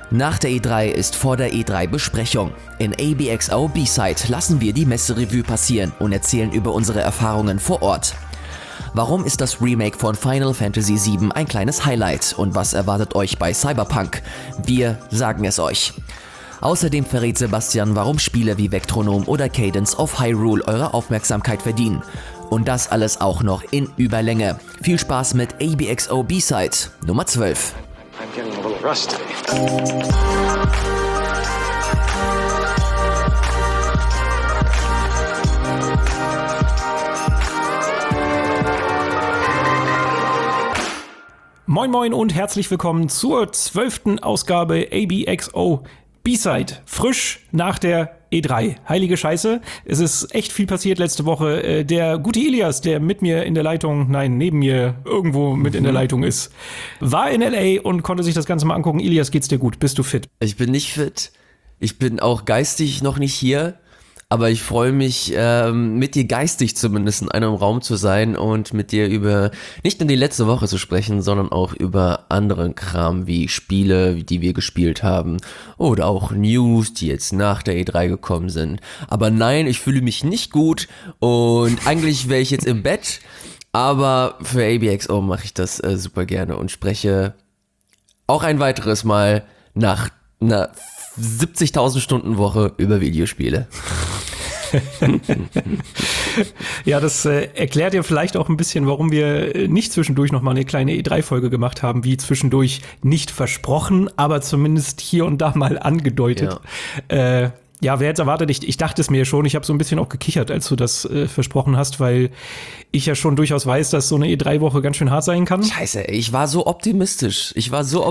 Nach der E3 ist vor der E3-Besprechung. In ABXO B-Side lassen wir die Messerevue passieren und erzählen über unsere Erfahrungen vor Ort. Warum ist das Remake von Final Fantasy VII ein kleines Highlight und was erwartet euch bei Cyberpunk? Wir sagen es euch. Außerdem verrät Sebastian, warum Spiele wie Vectronom oder Cadence of Hyrule eure Aufmerksamkeit verdienen. Und das alles auch noch in Überlänge. Viel Spaß mit ABXO B-Side Nummer 12. I'm getting a little rusty. Moin moin und herzlich willkommen zur 12. Ausgabe ABXO B-Side. Frisch nach der E3. Heilige Scheiße. Es ist echt viel passiert letzte Woche. Der gute Ilias, der mit mir in der Leitung, neben mir irgendwo mit in der Leitung ist, war in LA und konnte sich das Ganze mal angucken. Ilias, geht's dir gut? Bist du fit? Ich bin nicht fit. Ich bin auch geistig noch nicht hier. Aber ich freue mich, mit dir geistig zumindest in einem Raum zu sein und mit dir über nicht nur die letzte Woche zu sprechen, sondern auch über anderen Kram wie Spiele, die wir gespielt haben oder auch News, die jetzt nach der E3 gekommen sind. Aber nein, ich fühle mich nicht gut und eigentlich wäre ich jetzt im Bett, aber für ABXO mache ich das super gerne und spreche auch ein weiteres Mal nach einer 70.000 Stunden Woche über Videospiele. Ja, das erklärt ja vielleicht auch ein bisschen, warum wir nicht zwischendurch noch mal eine kleine E3-Folge gemacht haben, wie zwischendurch nicht versprochen, aber zumindest hier und da mal angedeutet. Ja, wer jetzt erwartet, ich dachte es mir schon, ich habe so ein bisschen auch gekichert, als du das versprochen hast, weil ich ja schon durchaus weiß, dass so eine E3-Woche ganz schön hart sein kann. Scheiße, ey, ich war so optimistisch und ich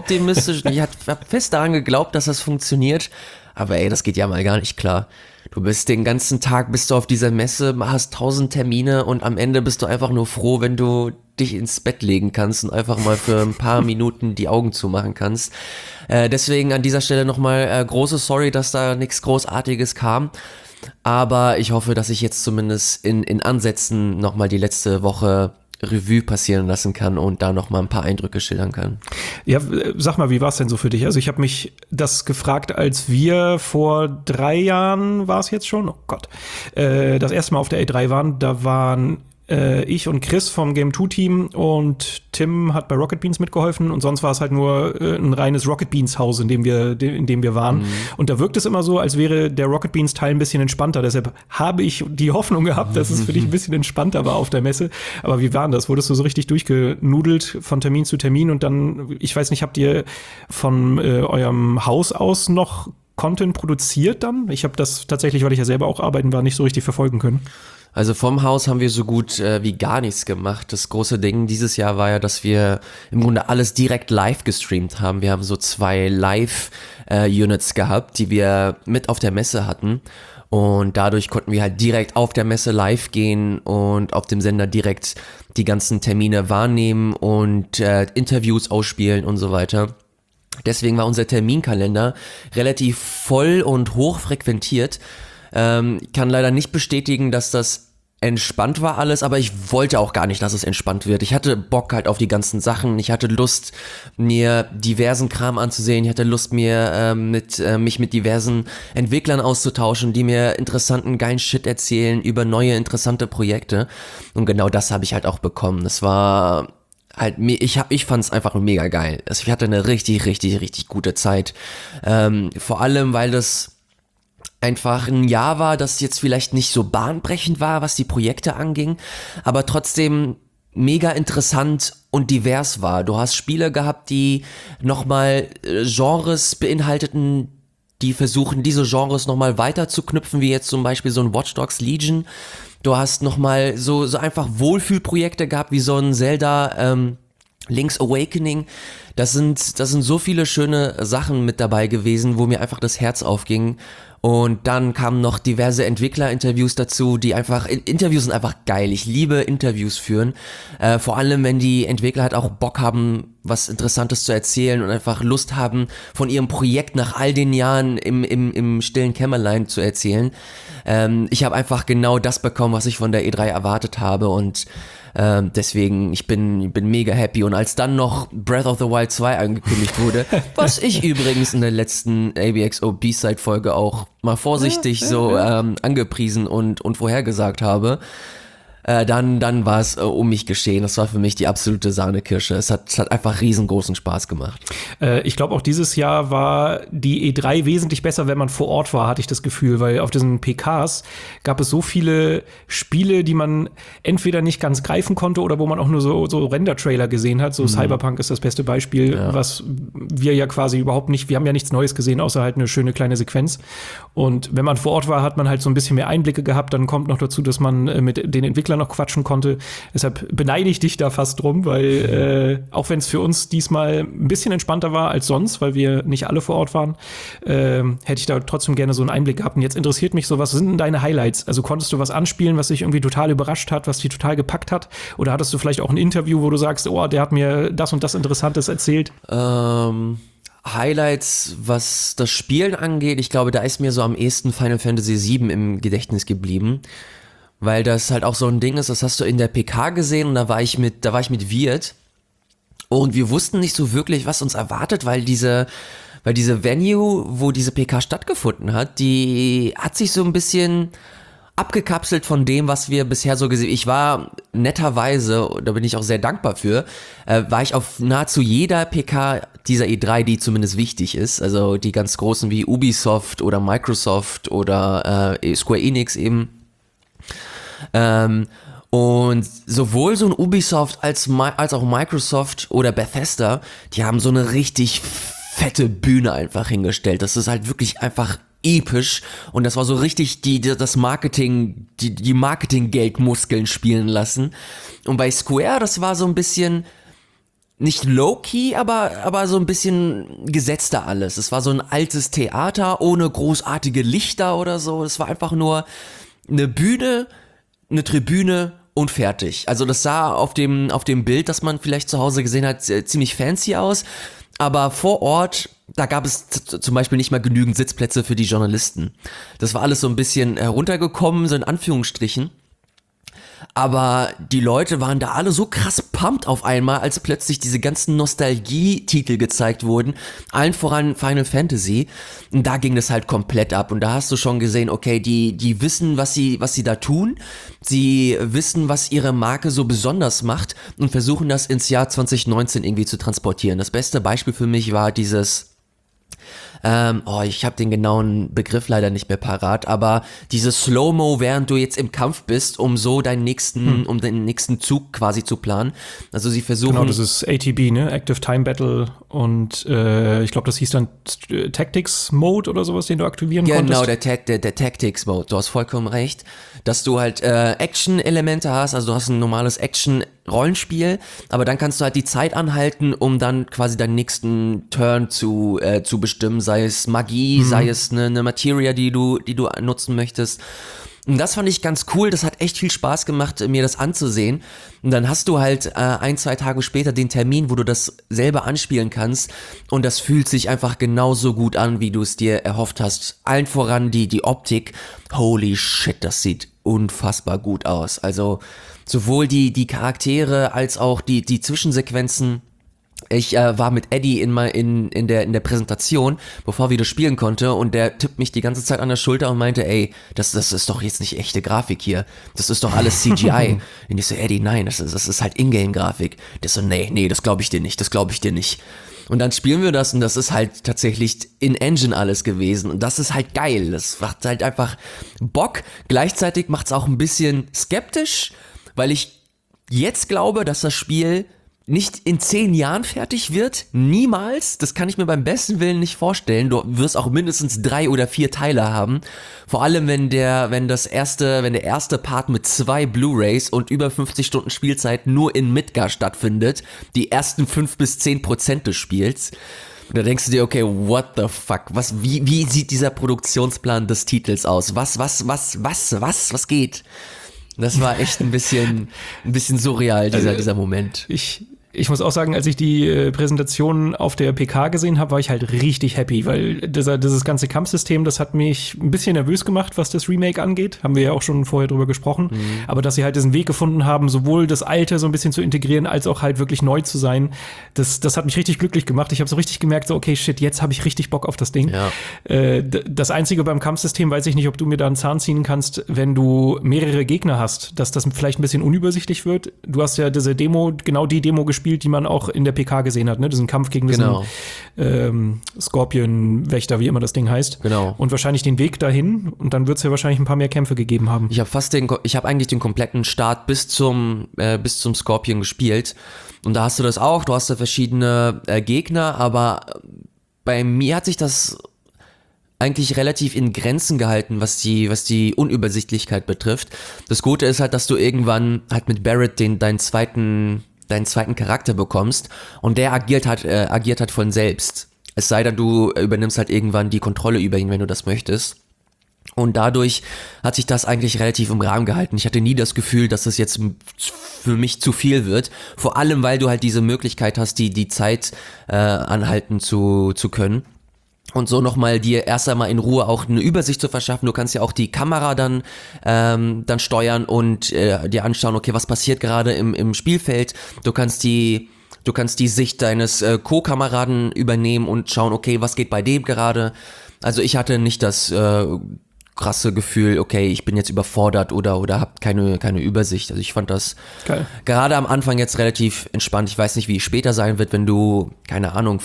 hab fest daran geglaubt, dass das funktioniert, aber ey, das geht ja mal gar nicht klar. Du bist den ganzen Tag, bist du auf dieser Messe, hast 1000 Termine und am Ende bist du einfach nur froh, wenn du dich ins Bett legen kannst und einfach mal für ein paar Minuten die Augen zumachen kannst. Deswegen an dieser Stelle nochmal große Sorry, dass da nichts Großartiges kam. Aber ich hoffe, dass ich jetzt zumindest in Ansätzen nochmal die letzte Woche Revue passieren lassen kann und da nochmal ein paar Eindrücke schildern kann. Ja, sag mal, wie war es denn so für dich? Also ich habe mich das gefragt, als wir vor 3 Jahren, war es jetzt schon? Oh Gott, das erste Mal auf der E3 waren, da waren ich und Chris vom Game 2 Team und Tim hat bei Rocket Beans mitgeholfen und sonst war es halt nur ein reines Rocket Beans Haus, in dem wir waren. Und da wirkt es immer so, als wäre der Rocket Beans Teil ein bisschen entspannter. Deshalb habe ich die Hoffnung gehabt, dass es für dich ein bisschen entspannter war auf der Messe. Aber wie war das? Wurdest du so richtig durchgenudelt von Termin zu Termin und dann, ich weiß nicht, habt ihr von eurem Haus aus noch Content produziert dann? Ich habe das tatsächlich, weil ich ja selber auch arbeiten war, nicht so richtig verfolgen können. Also vom Haus haben wir so gut wie gar nichts gemacht. Das große Ding dieses Jahr war ja, dass wir im Grunde alles direkt live gestreamt haben. Wir haben so 2 Live-Units gehabt, die wir mit auf der Messe hatten. Und dadurch konnten wir halt direkt auf der Messe live gehen und auf dem Sender direkt die ganzen Termine wahrnehmen und Interviews ausspielen und so weiter. Deswegen war unser Terminkalender relativ voll und hoch frequentiert. Kann leider nicht bestätigen, dass das entspannt war alles, aber ich wollte auch gar nicht, dass es entspannt wird. Ich hatte Bock halt auf die ganzen Sachen. Ich hatte Lust, mir diversen Kram anzusehen. Ich hatte Lust, mich mit diversen Entwicklern auszutauschen, die mir interessanten, geilen Shit erzählen über neue, interessante Projekte. Und genau das habe ich halt auch bekommen. Das war halt, ich fand es einfach mega geil. Also ich hatte eine richtig, richtig, richtig gute Zeit. Vor allem, weil das einfach ein Jahr war, das jetzt vielleicht nicht so bahnbrechend war, was die Projekte anging, aber trotzdem mega interessant und divers war. Du hast Spiele gehabt, die nochmal Genres beinhalteten, die versuchen, diese Genres nochmal weiter zu knüpfen, wie jetzt zum Beispiel so ein Watch Dogs Legion. Du hast nochmal so einfach Wohlfühlprojekte gehabt, wie so ein Zelda Link's Awakening. Das sind so viele schöne Sachen mit dabei gewesen, wo mir einfach das Herz aufging. Und dann kamen noch diverse Entwicklerinterviews dazu, die einfach, Interviews sind einfach geil. Ich liebe Interviews führen. Vor allem, wenn die Entwickler halt auch Bock haben, was Interessantes zu erzählen und einfach Lust haben, von ihrem Projekt nach all den Jahren im stillen Kämmerlein zu erzählen. Ich habe einfach genau das bekommen, was ich von der E3 erwartet habe und Deswegen, ich bin mega happy. Und als dann noch Breath of the Wild 2 angekündigt wurde, was ich übrigens in der letzten ABXO B-Side-Folge auch mal vorsichtig angepriesen und vorhergesagt habe, dann war es um mich geschehen. Das war für mich die absolute Sahnekirsche. Es hat einfach riesengroßen Spaß gemacht. Ich glaube, auch dieses Jahr war die E3 wesentlich besser, wenn man vor Ort war, hatte ich das Gefühl, weil auf diesen PKs gab es so viele Spiele, die man entweder nicht ganz greifen konnte oder wo man auch nur so Render-Trailer gesehen hat. So Cyberpunk ist das beste Beispiel, was wir ja quasi überhaupt nicht, wir haben ja nichts Neues gesehen, außer halt eine schöne kleine Sequenz. Und wenn man vor Ort war, hat man halt so ein bisschen mehr Einblicke gehabt. Dann kommt noch dazu, dass man mit den Entwicklern noch quatschen konnte. Deshalb beneide ich dich da fast drum, weil auch wenn es für uns diesmal ein bisschen entspannter war als sonst, weil wir nicht alle vor Ort waren, hätte ich da trotzdem gerne so einen Einblick gehabt. Und jetzt interessiert mich so, was sind denn deine Highlights? Also konntest du was anspielen, was dich irgendwie total überrascht hat, was dich total gepackt hat? Oder hattest du vielleicht auch ein Interview, wo du sagst, oh, der hat mir das und das Interessantes erzählt? Highlights, was das Spielen angeht, ich glaube, da ist mir so am ehesten Final Fantasy VII im Gedächtnis geblieben. Weil das halt auch so ein Ding ist, das hast du in der PK gesehen und da war ich mit Wirt und wir wussten nicht so wirklich, was uns erwartet, weil diese Venue, wo diese PK stattgefunden hat, die hat sich so ein bisschen abgekapselt von dem, was wir bisher so gesehen. Ich war netterweise, da bin ich auch sehr dankbar für, war ich auf nahezu jeder PK dieser E3, die zumindest wichtig ist, also die ganz großen wie Ubisoft oder Microsoft oder Square Enix eben. Und sowohl so ein Ubisoft als auch Microsoft oder Bethesda, die haben so eine richtig fette Bühne einfach hingestellt. Das ist halt wirklich einfach episch und das war so richtig das Marketing, die Marketing-Geldmuskeln spielen lassen. Und bei Square, das war so ein bisschen nicht low-key, aber so ein bisschen gesetzter alles. Es war so ein altes Theater ohne großartige Lichter oder so. Es war einfach nur eine Bühne, eine Tribüne und fertig. Also das sah auf dem Bild, das man vielleicht zu Hause gesehen hat, ziemlich fancy aus. Aber vor Ort, da gab es zum Beispiel nicht mal genügend Sitzplätze für die Journalisten. Das war alles so ein bisschen heruntergekommen, so in Anführungsstrichen. Aber die Leute waren da alle so krass pumped auf einmal, als plötzlich diese ganzen Nostalgie-Titel gezeigt wurden, allen voran Final Fantasy. Und da ging das halt komplett ab. Und da hast du schon gesehen, okay, die wissen, was sie da tun. Sie wissen, was ihre Marke so besonders macht und versuchen das ins Jahr 2019 irgendwie zu transportieren. Das beste Beispiel für mich war dieses ich habe den genauen Begriff leider nicht mehr parat, aber dieses Slow-Mo, während du jetzt im Kampf bist, um so den nächsten Zug quasi zu planen. Also sie versuchen... Genau, das ist ATB, ne? Active Time Battle und ich glaube, das hieß dann Tactics Mode oder sowas, den du aktivieren konntest. Genau, der Tactics Mode, du hast vollkommen recht, dass du halt Action-Elemente hast, also du hast ein normales Action-Rollenspiel, aber dann kannst du halt die Zeit anhalten, um dann quasi deinen nächsten Turn zu bestimmen, sei es Magie, sei es eine Materia, die du nutzen möchtest. Und das fand ich ganz cool, das hat echt viel Spaß gemacht, mir das anzusehen. Und dann hast du halt 1-2 Tage später den Termin, wo du das selber anspielen kannst und das fühlt sich einfach genauso gut an, wie du es dir erhofft hast. Allen voran die Optik, holy shit, das sieht unfassbar gut aus. Also sowohl die Charaktere als auch die Zwischensequenzen. Ich war mit Eddie in der Präsentation, bevor wir das spielen konnte, und der tippt mich die ganze Zeit an der Schulter und meinte, ey, das ist doch jetzt nicht echte Grafik hier, das ist doch alles CGI. Und ich so, Eddie, nein, das ist halt Ingame-Grafik. Der so, nee, das glaube ich dir nicht. Und dann spielen wir das und das ist halt tatsächlich in-Engine alles gewesen und das ist halt geil, das macht halt einfach Bock. Gleichzeitig macht es auch ein bisschen skeptisch, weil ich jetzt glaube, dass das Spiel nicht in 10 Jahren fertig wird, niemals, das kann ich mir beim besten Willen nicht vorstellen. Du wirst auch mindestens 3 oder 4 Teile haben, vor allem wenn der erste Part mit 2 Blu-Rays und über 50 Stunden Spielzeit nur in Midgar stattfindet, die ersten 5-10% des Spiels. Und da denkst du dir, okay, what the fuck, wie sieht dieser Produktionsplan des Titels aus? Was geht? Das war echt ein bisschen surreal, dieser Moment. Ich muss auch sagen, als ich die Präsentation auf der PK gesehen habe, war ich halt richtig happy, weil dieses ganze Kampfsystem, das hat mich ein bisschen nervös gemacht, was das Remake angeht. Haben wir ja auch schon vorher drüber gesprochen. Aber dass sie halt diesen Weg gefunden haben, sowohl das Alte so ein bisschen zu integrieren, als auch halt wirklich neu zu sein, das hat mich richtig glücklich gemacht. Ich habe so richtig gemerkt, so okay, shit, jetzt habe ich richtig Bock auf das Ding. Ja. Das Einzige beim Kampfsystem, weiß ich nicht, ob du mir da einen Zahn ziehen kannst, wenn du mehrere Gegner hast, dass das vielleicht ein bisschen unübersichtlich wird. Du hast ja diese Demo, genau die Demo gespielt, die man auch in der PK gesehen hat, ne? Diesen Kampf gegen diesen Scorpion-Wächter, wie immer das Ding heißt. Genau. Und wahrscheinlich den Weg dahin und dann wird es ja wahrscheinlich ein paar mehr Kämpfe gegeben haben. Ich habe eigentlich den kompletten Start bis zum Scorpion gespielt. Und da hast du das auch, du hast da verschiedene Gegner, aber bei mir hat sich das eigentlich relativ in Grenzen gehalten, was die Unübersichtlichkeit betrifft. Das Gute ist halt, dass du irgendwann halt mit Barrett deinen zweiten Charakter bekommst und der agiert halt von selbst. Es sei denn, du übernimmst halt irgendwann die Kontrolle über ihn, wenn du das möchtest. Und dadurch hat sich das eigentlich relativ im Rahmen gehalten. Ich hatte nie das Gefühl, dass es jetzt für mich zu viel wird. Vor allem, weil du halt diese Möglichkeit hast, die Zeit anhalten zu können. Und so nochmal dir erst einmal in Ruhe auch eine Übersicht zu verschaffen. Du kannst ja auch die Kamera dann steuern und dir anschauen, okay, was passiert gerade im Spielfeld. Du kannst die Sicht deines Co-Kameraden übernehmen und schauen, okay, was geht bei dem gerade. Also ich hatte nicht das krasse Gefühl, okay, ich bin jetzt überfordert oder hab keine Übersicht. Also ich fand das geil. Gerade am Anfang jetzt relativ entspannt. Ich weiß nicht, wie es später sein wird, wenn du, keine Ahnung,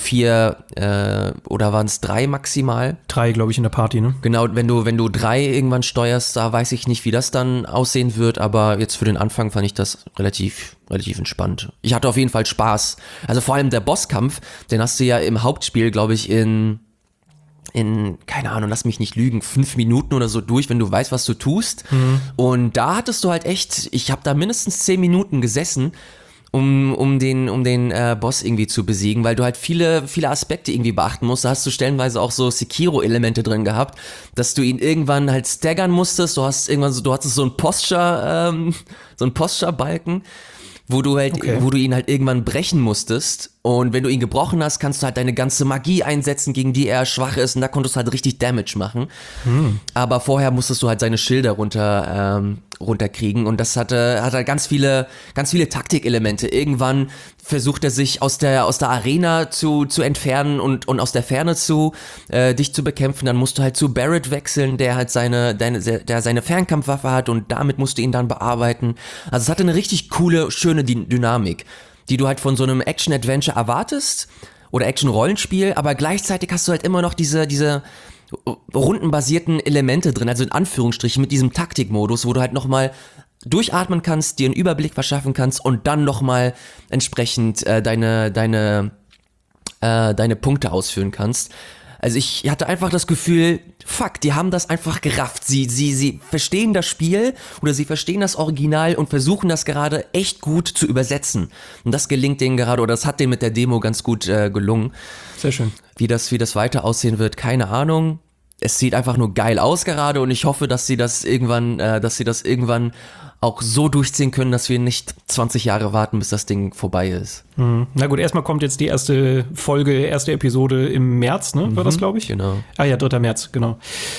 4 oder waren es 3 maximal? 3, glaube ich, in der Party, ne? Genau, wenn du 3 irgendwann steuerst, da weiß ich nicht, wie das dann aussehen wird, aber jetzt für den Anfang fand ich das relativ entspannt. Ich hatte auf jeden Fall Spaß. Also vor allem der Bosskampf, den hast du ja im Hauptspiel, glaube ich, in, keine Ahnung, lass mich nicht lügen, 5 Minuten oder so durch, wenn du weißt, was du tust. Und da hattest du halt echt, ich habe da mindestens 10 Minuten gesessen, um den Boss irgendwie zu besiegen, weil du halt viele Aspekte irgendwie beachten musst. Da hast du stellenweise auch so Sekiro-Elemente drin gehabt, dass du ihn irgendwann halt staggern musstest. Du hattest so einen Posture-Balken, wo du ihn halt irgendwann brechen musstest. Und wenn du ihn gebrochen hast, kannst du halt deine ganze Magie einsetzen, gegen die er schwach ist. Und da konntest du halt richtig Damage machen. Aber vorher musstest du halt seine Schilder runterkriegen. Und das hat halt ganz viele Taktikelemente. Irgendwann versucht er sich aus der Arena zu entfernen und aus der Ferne dich zu bekämpfen. Dann musst du halt zu Barrett wechseln, der halt seine Fernkampfwaffe hat. Und damit musst du ihn dann bearbeiten. Also es hatte eine richtig coole, schöne Dynamik, die du halt von so einem Action-Adventure erwartest oder Action-Rollenspiel, aber gleichzeitig hast du halt immer noch diese rundenbasierten Elemente drin, also in Anführungsstrichen mit diesem Taktikmodus, wo du halt nochmal durchatmen kannst, dir einen Überblick verschaffen kannst und dann nochmal entsprechend deine Punkte ausführen kannst. Also ich hatte einfach das Gefühl, fuck, die haben das einfach gerafft. Sie verstehen das Spiel oder sie verstehen das Original und versuchen das gerade echt gut zu übersetzen. Und das gelingt denen gerade, oder das hat denen mit der Demo ganz gut gelungen. Sehr schön. Wie das weiter aussehen wird, keine Ahnung. Es sieht einfach nur geil aus gerade und ich hoffe, dass sie das irgendwann auch so durchziehen können, dass wir nicht 20 Jahre warten, bis das Ding vorbei ist. Na gut, erstmal kommt jetzt die erste Episode im März, ne? War das, glaube ich? Genau. Ah ja, 3. März, genau.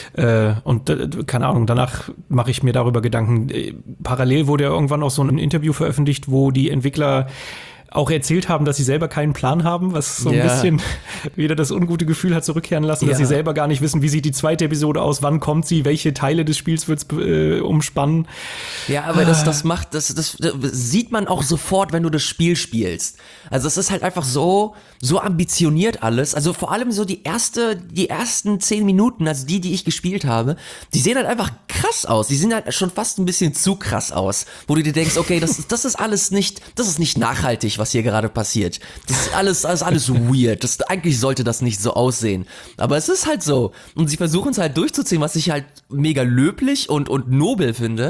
Und keine Ahnung, danach mache ich mir darüber Gedanken. Parallel wurde ja irgendwann auch so ein Interview veröffentlicht, wo die Entwickler auch erzählt haben, dass sie selber keinen Plan haben, was so ein bisschen wieder das ungute Gefühl hat zurückkehren lassen, dass sie selber gar nicht wissen, wie sieht die zweite Episode aus, wann kommt sie, welche Teile des Spiels wird's umspannen. Ja, aber das sieht man auch sofort, wenn du das Spiel spielst. Also es ist halt einfach so ambitioniert alles. Also vor allem so die ersten 10 Minuten, also die ich gespielt habe, die sehen halt einfach krass aus. Die sehen halt schon fast ein bisschen zu krass aus, wo du dir denkst, okay, das ist nicht nachhaltig, was hier gerade passiert. Das ist alles weird. Eigentlich sollte das nicht so aussehen. Aber es ist halt so. Und sie versuchen es halt durchzuziehen, was ich halt mega löblich und nobel finde.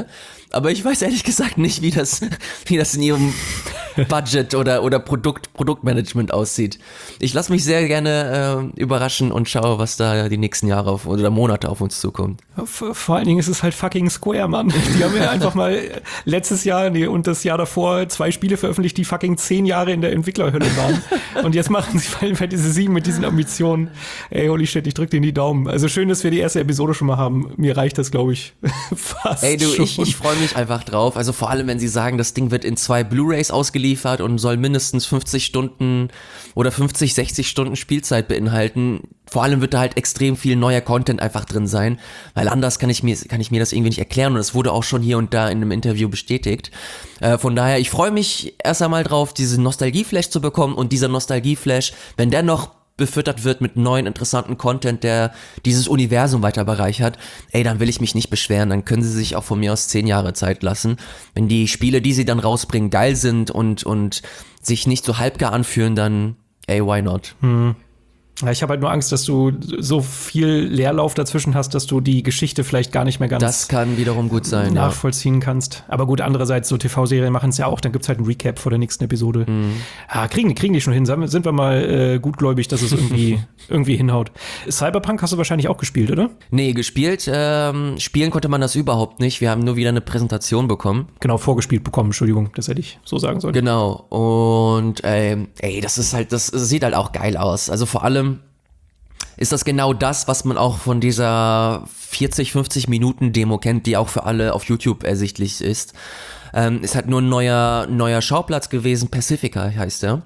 Aber ich weiß ehrlich gesagt nicht, wie das in ihrem Budget oder Produktmanagement aussieht. Ich lasse mich sehr gerne überraschen und schaue, was da die nächsten Jahre oder Monate auf uns zukommt. Vor allen Dingen ist es halt fucking Square, Mann. Die haben ja einfach mal letztes Jahr und das Jahr davor 2 Spiele veröffentlicht, die fucking 10 Jahre in der Entwicklerhölle waren. Und jetzt machen sie Final Fantasy 7 mit diesen Ambitionen. Ey, holy shit, ich drück dir in die Daumen. Also schön, dass wir die erste Episode schon mal haben. Mir reicht das, glaube ich, fast. Ey, du, schon. ich freue mich einfach drauf. Also vor allem, wenn sie sagen, das Ding wird in 2 Blu-rays ausgeliefert und soll mindestens 50 Stunden oder 50, 60 Stunden Spielzeit beinhalten. Vor allem wird da halt extrem viel neuer Content einfach drin sein, weil anders kann ich mir das irgendwie nicht erklären und es wurde auch schon hier und da in einem Interview bestätigt. Von daher, ich freue mich erst einmal drauf, diesen Nostalgie-Flash zu bekommen und dieser Nostalgie-Flash, wenn der noch befüttert wird mit neuen, interessanten Content, der dieses Universum weiter bereichert, ey, dann will ich mich nicht beschweren, dann können sie sich auch von mir aus 10 Jahre Zeit lassen. Wenn die Spiele, die sie dann rausbringen, geil sind und sich nicht so halbgar anfühlen, dann, ey, why not? Ja, ich habe halt nur Angst, dass du so viel Leerlauf dazwischen hast, dass du die Geschichte vielleicht gar nicht mehr ganz Das kann wiederum gut sein, nachvollziehen kannst. Aber gut, andererseits, so TV-Serien machen es ja auch, dann gibt's halt ein Recap vor der nächsten Episode. Ja, kriegen die schon hin. Sind wir mal gutgläubig, dass es irgendwie hinhaut. Cyberpunk hast du wahrscheinlich auch gespielt, oder? Nee, gespielt. Spielen konnte man das überhaupt nicht. Wir haben nur wieder eine Präsentation bekommen. Genau, vorgespielt bekommen, Entschuldigung, das hätte ich so sagen sollen. Genau. Und das sieht halt auch geil aus. Also vor allem ist das genau das, was man auch von dieser 40, 50 Minuten Demo kennt, die auch für alle auf YouTube ersichtlich ist. Ist halt nur ein neuer Schauplatz gewesen, Pacifica heißt er.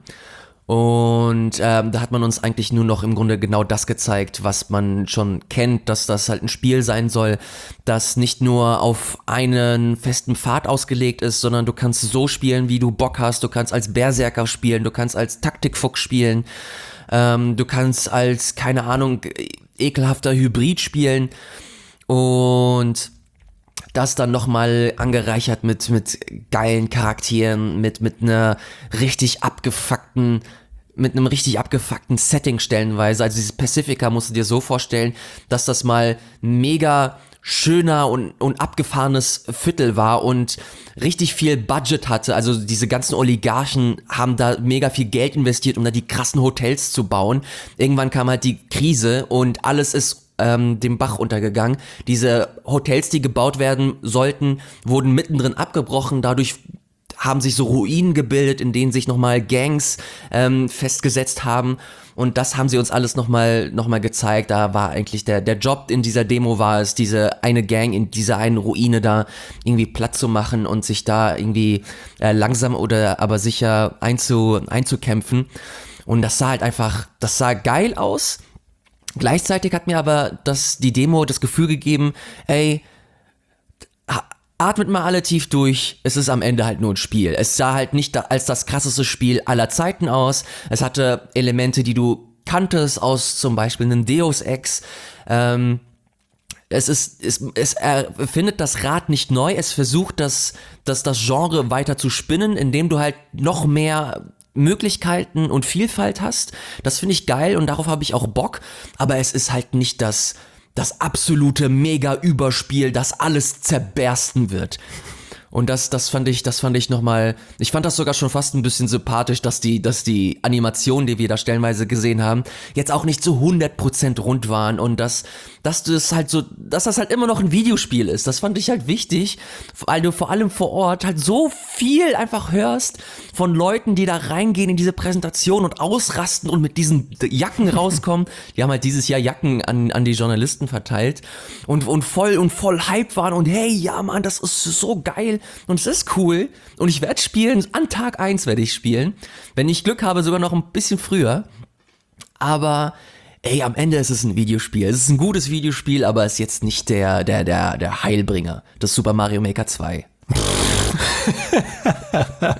Und da hat man uns eigentlich nur noch im Grunde genau das gezeigt, was man schon kennt, dass das halt ein Spiel sein soll, das nicht nur auf einen festen Pfad ausgelegt ist, sondern du kannst so spielen, wie du Bock hast, du kannst als Berserker spielen, du kannst als Taktikfuchs spielen, du kannst als, keine Ahnung, ekelhafter Hybrid spielen und das dann nochmal angereichert mit geilen Charakteren, mit einem richtig abgefuckten Setting stellenweise. Also dieses Pacifica musst du dir so vorstellen, dass das mal mega schöner und abgefahrenes Viertel war und richtig viel Budget hatte. Also diese ganzen Oligarchen haben da mega viel Geld investiert, um da die krassen Hotels zu bauen. Irgendwann kam halt die Krise und alles ist dem Bach untergegangen. Diese Hotels, die gebaut werden sollten, wurden mittendrin abgebrochen. Dadurch haben sich so Ruinen gebildet, in denen sich nochmal Gangs festgesetzt haben. Und das haben sie uns alles nochmal gezeigt. Da war eigentlich der Job in dieser Demo war es, diese eine Gang in dieser einen Ruine da irgendwie platt zu machen und sich da irgendwie langsam oder aber sicher einzukämpfen. Und das sah geil aus. Gleichzeitig hat mir aber die Demo das Gefühl gegeben, ey, atmet mal alle tief durch, es ist am Ende halt nur ein Spiel. Es sah halt nicht als das krasseste Spiel aller Zeiten aus. Es hatte Elemente, die du kanntest aus zum Beispiel einem Deus Ex. Es erfindet das Rad nicht neu, es versucht das Genre weiter zu spinnen, indem du halt noch mehr Möglichkeiten und Vielfalt hast. Das finde ich geil und darauf habe ich auch Bock, aber es ist halt nicht das absolute Mega-Überspiel, das alles zerbersten wird. Und das fand ich nochmal, ich fand das sogar schon fast ein bisschen sympathisch, dass die Animationen, die wir da stellenweise gesehen haben, jetzt auch nicht so 100% rund waren und dass das halt immer noch ein Videospiel ist. Das fand ich halt wichtig, weil du vor allem vor Ort halt so viel einfach hörst von Leuten, die da reingehen in diese Präsentation und ausrasten und mit diesen Jacken rauskommen. Die haben halt dieses Jahr Jacken an die Journalisten verteilt und voll hype waren und hey, ja Mann, das ist so geil. Und es ist cool und ich werde spielen, an Tag 1 werde ich spielen, wenn ich Glück habe, sogar noch ein bisschen früher, aber ey, am Ende ist es ein Videospiel, es ist ein gutes Videospiel, aber es ist jetzt nicht der Heilbringer des Super Mario Maker 2.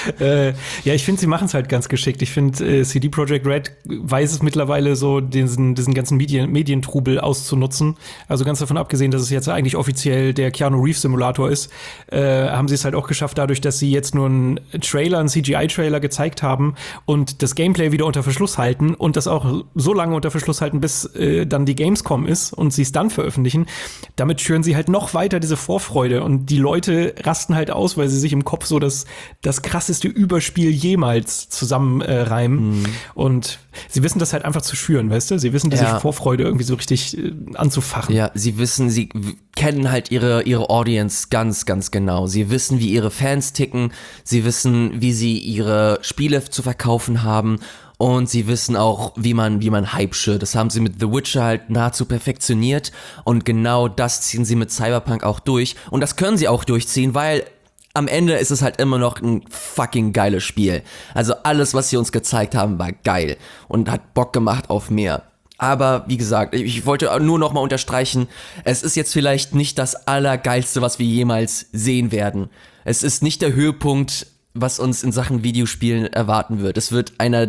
Ja, ich finde, sie machen es halt ganz geschickt. Ich finde, CD Projekt Red weiß es mittlerweile so, diesen ganzen Medientrubel auszunutzen. Also ganz davon abgesehen, dass es jetzt eigentlich offiziell der Keanu Reeves Simulator ist, haben sie es halt auch geschafft, dadurch, dass sie jetzt nur einen CGI-Trailer gezeigt haben und das Gameplay wieder unter Verschluss halten und das auch so lange unter Verschluss halten, bis dann die Gamescom ist und sie es dann veröffentlichen. Damit schüren sie halt noch weiter diese Vorfreude und die Leute rasten halt aus, weil sie sich im Kopf so das krasseste Überspiel jemals zusammenreimen. Und sie wissen das halt einfach zu schüren, weißt du? Sie wissen diese Vorfreude irgendwie so richtig anzufachen. Ja, sie kennen halt ihre Audience ganz, ganz genau. Sie wissen, wie ihre Fans ticken. Sie wissen, wie sie ihre Spiele zu verkaufen haben. Und sie wissen auch, wie man Hype schürt. Das haben sie mit The Witcher halt nahezu perfektioniert. Und genau das ziehen sie mit Cyberpunk auch durch. Und das können sie auch durchziehen, weil am Ende ist es halt immer noch ein fucking geiles Spiel. Also alles, was sie uns gezeigt haben, war geil. Und hat Bock gemacht auf mehr. Aber wie gesagt, ich wollte nur noch mal unterstreichen, es ist jetzt vielleicht nicht das Allergeilste, was wir jemals sehen werden. Es ist nicht der Höhepunkt, was uns in Sachen Videospielen erwarten wird. Es wird ein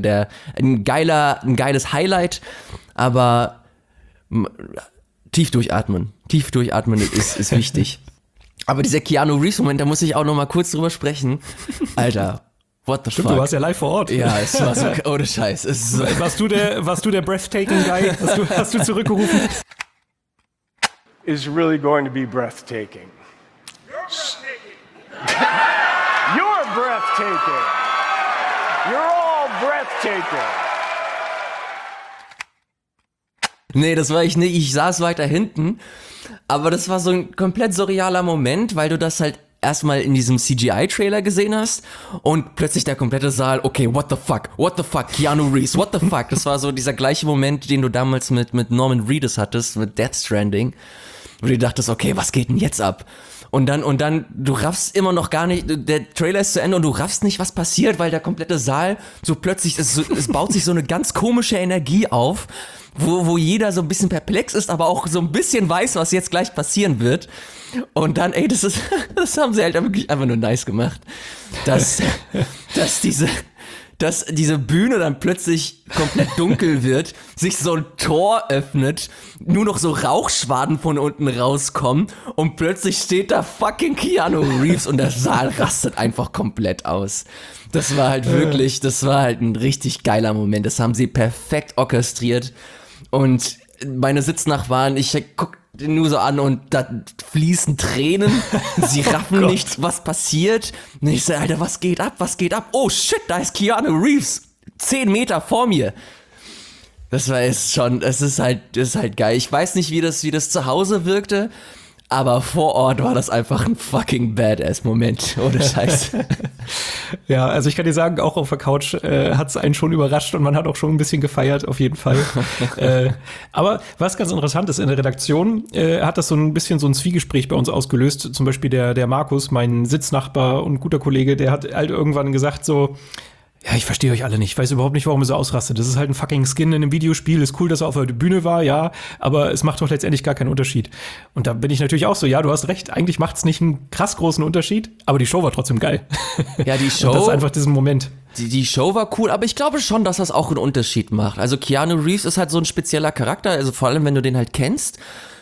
geiles Highlight, aber tief durchatmen. Tief durchatmen ist wichtig. Aber dieser Keanu Reeves-Moment, da muss ich auch noch mal kurz drüber sprechen. Alter, what the fuck? Du warst ja live vor Ort. Ja, es war so, ohne Scheiß. Warst du der breathtaking Guy? Hast du zurückgerufen? Is really going to be breathtaking. You're breathtaking. You're all breathtaking. Nee, das war ich nicht. Ich saß weiter hinten. Aber das war so ein komplett surrealer Moment, weil du das halt erstmal in diesem CGI-Trailer gesehen hast und plötzlich der komplette Saal, okay, what the fuck, Keanu Reeves, what the fuck. Das war so dieser gleiche Moment, den du damals mit Norman Reedus hattest, mit Death Stranding, wo du dachtest, okay, was geht denn jetzt ab? Und dann, du raffst immer noch gar nicht, der Trailer ist zu Ende und du raffst nicht, was passiert, weil der komplette Saal so plötzlich, es baut sich so eine ganz komische Energie auf, wo jeder so ein bisschen perplex ist, aber auch so ein bisschen weiß, was jetzt gleich passieren wird. Und dann, das haben sie halt wirklich einfach nur nice gemacht. Dass diese Bühne dann plötzlich komplett dunkel wird, sich so ein Tor öffnet, nur noch so Rauchschwaden von unten rauskommen und plötzlich steht da fucking Keanu Reeves und der Saal rastet einfach komplett aus. Das war halt ein richtig geiler Moment. Das haben sie perfekt orchestriert und meine Sitznachbarn, ich guck den nur so an und da fließen Tränen. Sie raffen nicht, was passiert. Und ich so, Alter, was geht ab? Oh shit, da ist Keanu Reeves. 10 Meter vor mir. Es ist halt geil. Ich weiß nicht, wie das zu Hause wirkte, aber vor Ort war das einfach ein fucking Badass-Moment. Ohne Scheiß. Ja, also ich kann dir sagen, auch auf der Couch hat es einen schon überrascht und man hat auch schon ein bisschen gefeiert, auf jeden Fall. Aber was ganz interessant ist, in der Redaktion hat das so ein bisschen so ein Zwiegespräch bei uns ausgelöst. Zum Beispiel der Markus, mein Sitznachbar und guter Kollege, der hat halt irgendwann gesagt so, ja, ich verstehe euch alle nicht. Ich weiß überhaupt nicht, warum ihr so ausrastet. Das ist halt ein fucking Skin in einem Videospiel. Ist cool, dass er auf der Bühne war, ja. Aber es macht doch letztendlich gar keinen Unterschied. Und da bin ich natürlich auch so, ja, du hast recht. Eigentlich macht es nicht einen krass großen Unterschied. Aber die Show war trotzdem geil. Ja, die Show. Und das ist einfach diesen Moment. Die Show war cool, aber ich glaube schon, dass das auch einen Unterschied macht. Also Keanu Reeves ist halt so ein spezieller Charakter. Also vor allem, wenn du den halt kennst.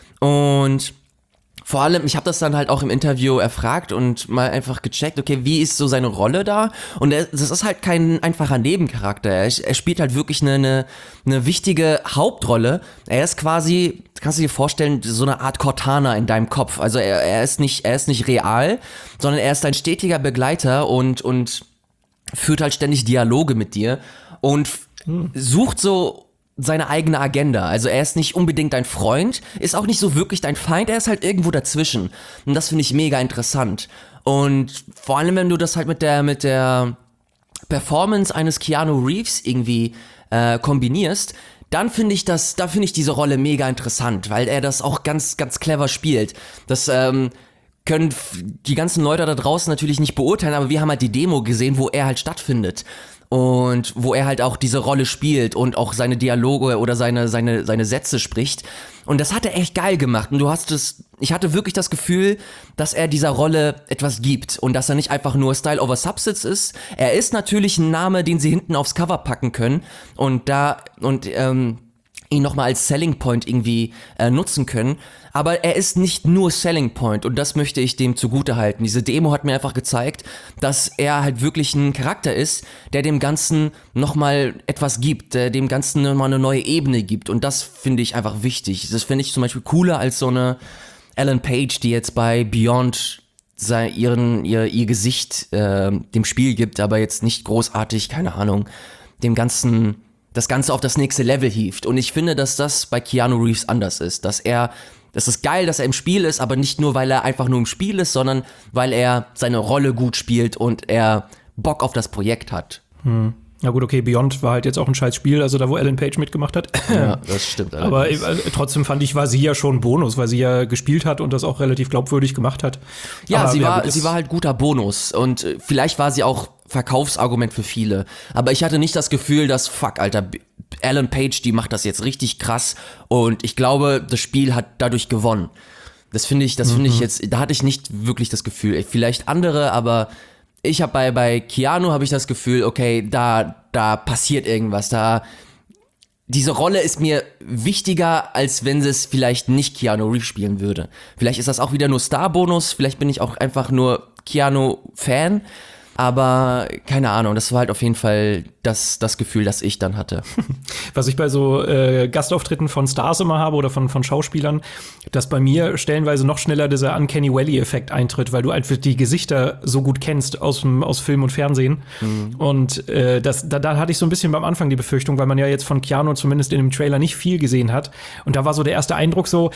Und vor allem, ich habe das dann halt auch im Interview erfragt und mal einfach gecheckt, okay, wie ist so seine Rolle da? Und das ist halt kein einfacher Nebencharakter. Er spielt halt wirklich eine wichtige Hauptrolle. Er ist quasi, kannst du dir vorstellen, so eine Art Cortana in deinem Kopf. Also er ist nicht real, sondern er ist ein stetiger Begleiter und führt halt ständig Dialoge mit dir und sucht so seine eigene Agenda. Also er ist nicht unbedingt dein Freund, ist auch nicht so wirklich dein Feind, er ist halt irgendwo dazwischen. Und das finde ich mega interessant. Und vor allem, wenn du das halt mit der Performance eines Keanu Reeves irgendwie kombinierst, dann finde ich diese Rolle mega interessant, weil er das auch ganz, ganz clever spielt. Das können die ganzen Leute da draußen natürlich nicht beurteilen, aber wir haben halt die Demo gesehen, wo er halt stattfindet. und wo er halt auch diese Rolle spielt und auch seine Dialoge oder seine Sätze spricht. Und das hat er echt geil gemacht. Und ich hatte wirklich das Gefühl, dass er dieser Rolle etwas gibt und dass er nicht einfach nur Style over Substance ist. Er ist natürlich ein Name, den sie hinten aufs Cover packen können und ihn nochmal als Selling Point irgendwie nutzen können. Aber er ist nicht nur Selling Point und das möchte ich dem zugutehalten. Diese Demo hat mir einfach gezeigt, dass er halt wirklich ein Charakter ist, der dem Ganzen nochmal etwas gibt, der dem Ganzen nochmal eine neue Ebene gibt und das finde ich einfach wichtig. Das finde ich zum Beispiel cooler als so eine Ellen Page, die jetzt bei Beyond ihr Gesicht dem Spiel gibt, aber jetzt nicht großartig, keine Ahnung, das Ganze auf das nächste Level hieft. Und ich finde, dass das bei Keanu Reeves anders ist. Das ist geil, dass er im Spiel ist, aber nicht nur, weil er einfach nur im Spiel ist, sondern weil er seine Rolle gut spielt und er Bock auf das Projekt hat. Ja gut, okay, Beyond war halt jetzt auch ein scheiß Spiel, also da, wo Ellen Page mitgemacht hat. Ja, das stimmt. Aber trotzdem fand ich, war sie ja schon ein Bonus, weil sie ja gespielt hat und das auch relativ glaubwürdig gemacht hat. Ja, aber sie war halt guter Bonus und vielleicht war sie auch Verkaufsargument für viele. Aber ich hatte nicht das Gefühl, dass, fuck, Alter, Ellen Page, die macht das jetzt richtig krass und ich glaube, das Spiel hat dadurch gewonnen. Das finde ich jetzt, da hatte ich nicht wirklich das Gefühl. Vielleicht andere, aber ich habe bei Keanu habe ich das Gefühl, okay, da passiert irgendwas, diese Rolle ist mir wichtiger, als wenn es vielleicht nicht Keanu Reeves spielen würde. Vielleicht ist das auch wieder nur Star-Bonus, vielleicht bin ich auch einfach nur Keanu-Fan, aber keine Ahnung, das war halt auf jeden Fall das Gefühl, das ich dann hatte. Was ich bei so Gastauftritten von Stars immer habe oder von Schauspielern, dass bei mir stellenweise noch schneller dieser Uncanny Valley-Effekt eintritt, weil du einfach die Gesichter so gut kennst aus Film und Fernsehen. Und da hatte ich so ein bisschen beim Anfang die Befürchtung, weil man ja jetzt von Keanu zumindest in dem Trailer nicht viel gesehen hat. Und da war so der erste Eindruck so,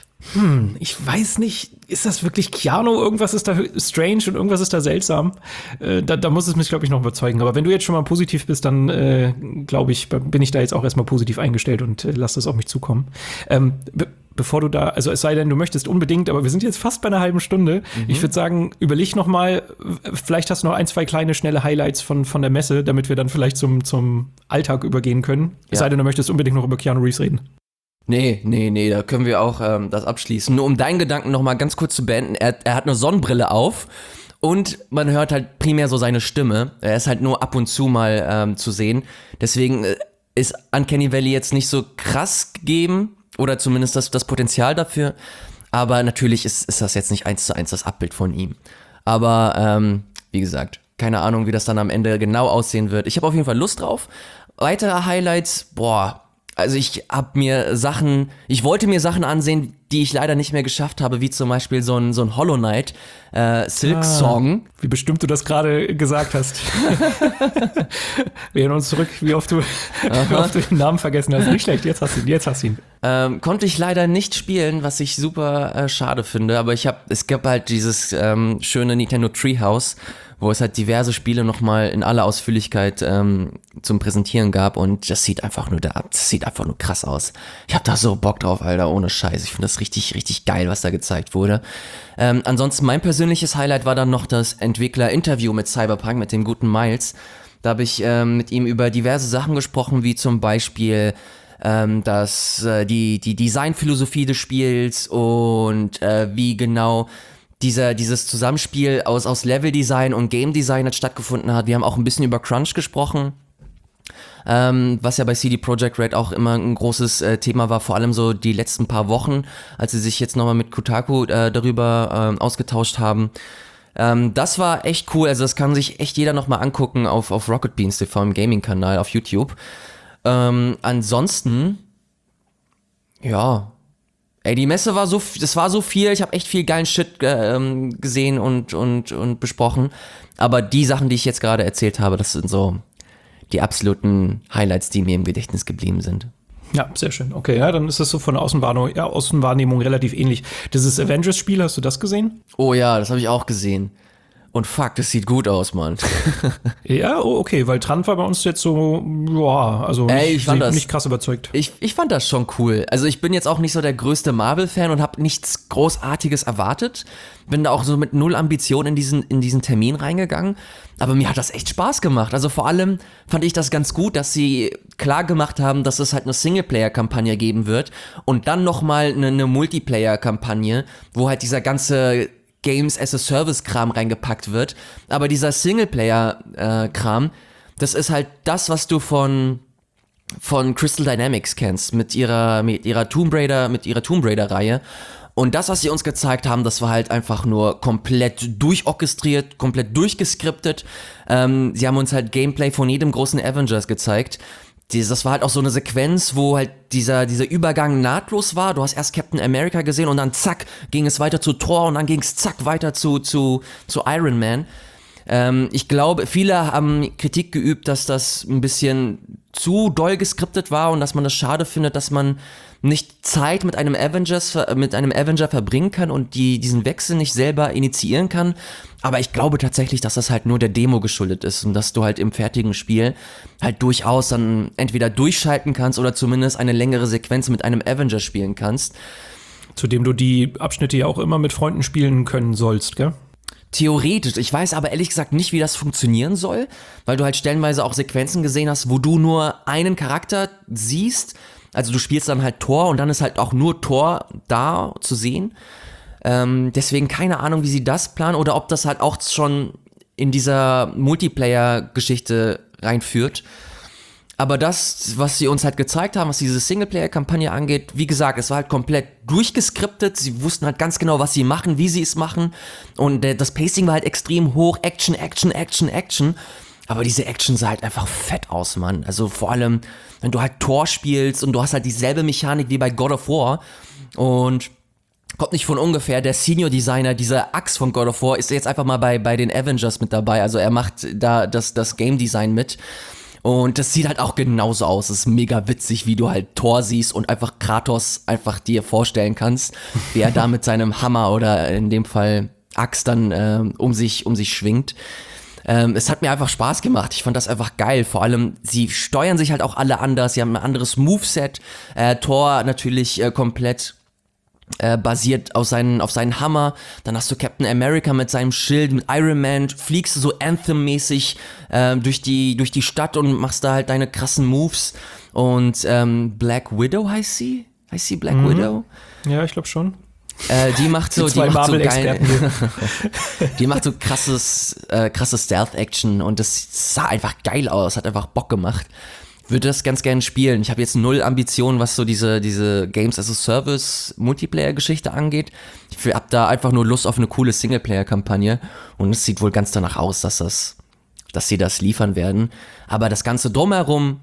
ich weiß nicht, ist das wirklich Keanu? Irgendwas ist da strange und irgendwas ist da seltsam. Da muss es mich, glaube ich, noch überzeugen. Aber wenn du jetzt schon mal positiv bist, dann, glaube ich, bin ich da jetzt auch erstmal positiv eingestellt und lass das auf mich zukommen. Bevor du da, also es sei denn, du möchtest unbedingt, aber wir sind jetzt fast bei einer halben Stunde. Ich würde sagen, überleg noch mal, vielleicht hast du noch 1, 2 kleine, schnelle Highlights von der Messe, damit wir dann vielleicht zum Alltag übergehen können. Es sei denn, du möchtest unbedingt noch über Keanu Reeves reden. Nee, da können wir auch das abschließen. Nur um deinen Gedanken noch mal ganz kurz zu beenden, er hat eine Sonnenbrille auf und man hört halt primär so seine Stimme. Er ist halt nur ab und zu mal zu sehen. Deswegen ist Uncanny Valley jetzt nicht so krass gegeben oder zumindest das Potenzial dafür. Aber natürlich ist das jetzt nicht 1:1 das Abbild von ihm. Aber wie gesagt, keine Ahnung, wie das dann am Ende genau aussehen wird. Ich habe auf jeden Fall Lust drauf. Weitere Highlights, also ich wollte mir Sachen ansehen, die ich leider nicht mehr geschafft habe, wie zum Beispiel so ein Hollow Knight Silk Song. Wie bestimmt du das gerade gesagt hast. Wir erinnern uns zurück, wie oft du den Namen vergessen hast. Nicht schlecht, jetzt hast du ihn. Konnte ich leider nicht spielen, was ich super schade finde, aber es gab halt dieses schöne Nintendo Treehouse, wo es halt diverse Spiele nochmal in aller Ausführlichkeit zum Präsentieren gab und das sieht einfach nur krass aus. Ich hab da so Bock drauf, Alter, ohne Scheiß. Ich finde das richtig, richtig geil, was da gezeigt wurde. Ansonsten mein persönliches Highlight war dann noch das Entwickler-Interview mit Cyberpunk, mit dem guten Miles. Da habe ich mit ihm über diverse Sachen gesprochen, wie zum Beispiel die Designphilosophie des Spiels und wie genau dieses Zusammenspiel aus Leveldesign und Game Design hat stattgefunden hat. Wir haben auch ein bisschen über Crunch gesprochen, was ja bei CD Projekt Red auch immer ein großes Thema war, vor allem so die letzten paar Wochen, als sie sich jetzt nochmal mit Kotaku darüber ausgetauscht haben. Das war echt cool, also das kann sich echt jeder nochmal angucken auf Rocket Beans TV im Gaming-Kanal auf YouTube. Ansonsten, ja, die Messe war so viel, ich habe echt viel geilen Shit gesehen und besprochen, aber die Sachen, die ich jetzt gerade erzählt habe, das sind so die absoluten Highlights, die mir im Gedächtnis geblieben sind. Ja, sehr schön. Okay, ja, dann ist das so von der Außenwahrnehmung relativ ähnlich. Dieses Avengers-Spiel, hast du das gesehen? Oh ja, das habe ich auch gesehen. Und fuck, das sieht gut aus, Mann. Ja, oh, okay, weil Trant war bei uns jetzt so, ja, also Ich fand das nicht krass überzeugt. Ich fand das schon cool. Also ich bin jetzt auch nicht so der größte Marvel-Fan und habe nichts Großartiges erwartet. Bin da auch so mit null Ambition in diesen Termin reingegangen. Aber mir hat das echt Spaß gemacht. Also vor allem fand ich das ganz gut, dass sie klar gemacht haben, dass es halt eine Singleplayer-Kampagne geben wird und dann nochmal eine Multiplayer-Kampagne, wo halt dieser ganze Games-as-a-Service-Kram reingepackt wird. Aber dieser Singleplayer-Kram, das ist halt das, was du von Crystal Dynamics kennst, mit ihrer Tomb Raider-Reihe. Und das, was sie uns gezeigt haben, das war halt einfach nur komplett durchorchestriert, komplett durchgeskriptet. Sie haben uns halt Gameplay von jedem großen Avengers gezeigt. Das war halt auch so eine Sequenz, wo halt dieser Übergang nahtlos war. Du hast erst Captain America gesehen und dann zack, ging es weiter zu Thor und dann ging es zack weiter zu Iron Man. Ich glaube, viele haben Kritik geübt, dass das ein bisschen zu doll geskriptet war und dass man es schade findet, dass man nicht Zeit mit einem Avenger verbringen kann und diesen Wechsel nicht selber initiieren kann. Aber ich glaube tatsächlich, dass das halt nur der Demo geschuldet ist und dass du halt im fertigen Spiel halt durchaus dann entweder durchschalten kannst oder zumindest eine längere Sequenz mit einem Avenger spielen kannst. Zudem du die Abschnitte ja auch immer mit Freunden spielen können sollst, gell? Theoretisch. Ich weiß aber ehrlich gesagt nicht, wie das funktionieren soll, weil du halt stellenweise auch Sequenzen gesehen hast, wo du nur einen Charakter siehst. Also du spielst dann halt Thor und dann ist halt auch nur Thor da zu sehen. Deswegen keine Ahnung, wie sie das planen oder ob das halt auch schon in dieser Multiplayer-Geschichte reinführt. Aber das, was sie uns halt gezeigt haben, was diese Singleplayer-Kampagne angeht, wie gesagt, es war halt komplett durchgeskriptet. Sie wussten halt ganz genau, was sie machen, wie sie es machen. Und das Pacing war halt extrem hoch. Action, Action, Action, Action. Aber diese Action sah halt einfach fett aus, Mann. Also vor allem, wenn du halt Thor spielst und du hast halt dieselbe Mechanik wie bei God of War. Und kommt nicht von ungefähr, der Senior Designer dieser Axt von God of War ist jetzt einfach mal bei den Avengers mit dabei. Also er macht da das Game Design mit. Und das sieht halt auch genauso aus. Es ist mega witzig, wie du halt Thor siehst und einfach Kratos einfach dir vorstellen kannst, wie er da mit seinem Hammer oder in dem Fall Axt dann um sich schwingt. Es hat mir einfach Spaß gemacht. Ich fand das einfach geil. Vor allem, sie steuern sich halt auch alle anders. Sie haben ein anderes Moveset. Thor natürlich komplett basiert auf seinen Hammer. Dann hast du Captain America mit seinem Schild, mit Iron Man, fliegst du so Anthem-mäßig durch die Stadt und machst da halt deine krassen Moves. Und Black Widow heißt sie? Heißt sie Black Widow? Ja, ich glaube schon. Die macht so Marvel-Experten. Die macht so krasses Stealth-Action und das sah einfach geil aus, hat einfach Bock gemacht. Würde das ganz gerne spielen. Ich habe jetzt null Ambitionen, was so diese Games-as-a-Service-Multiplayer-Geschichte angeht. Ich hab da einfach nur Lust auf eine coole Singleplayer-Kampagne und es sieht wohl ganz danach aus, dass sie das liefern werden. Aber das Ganze drumherum,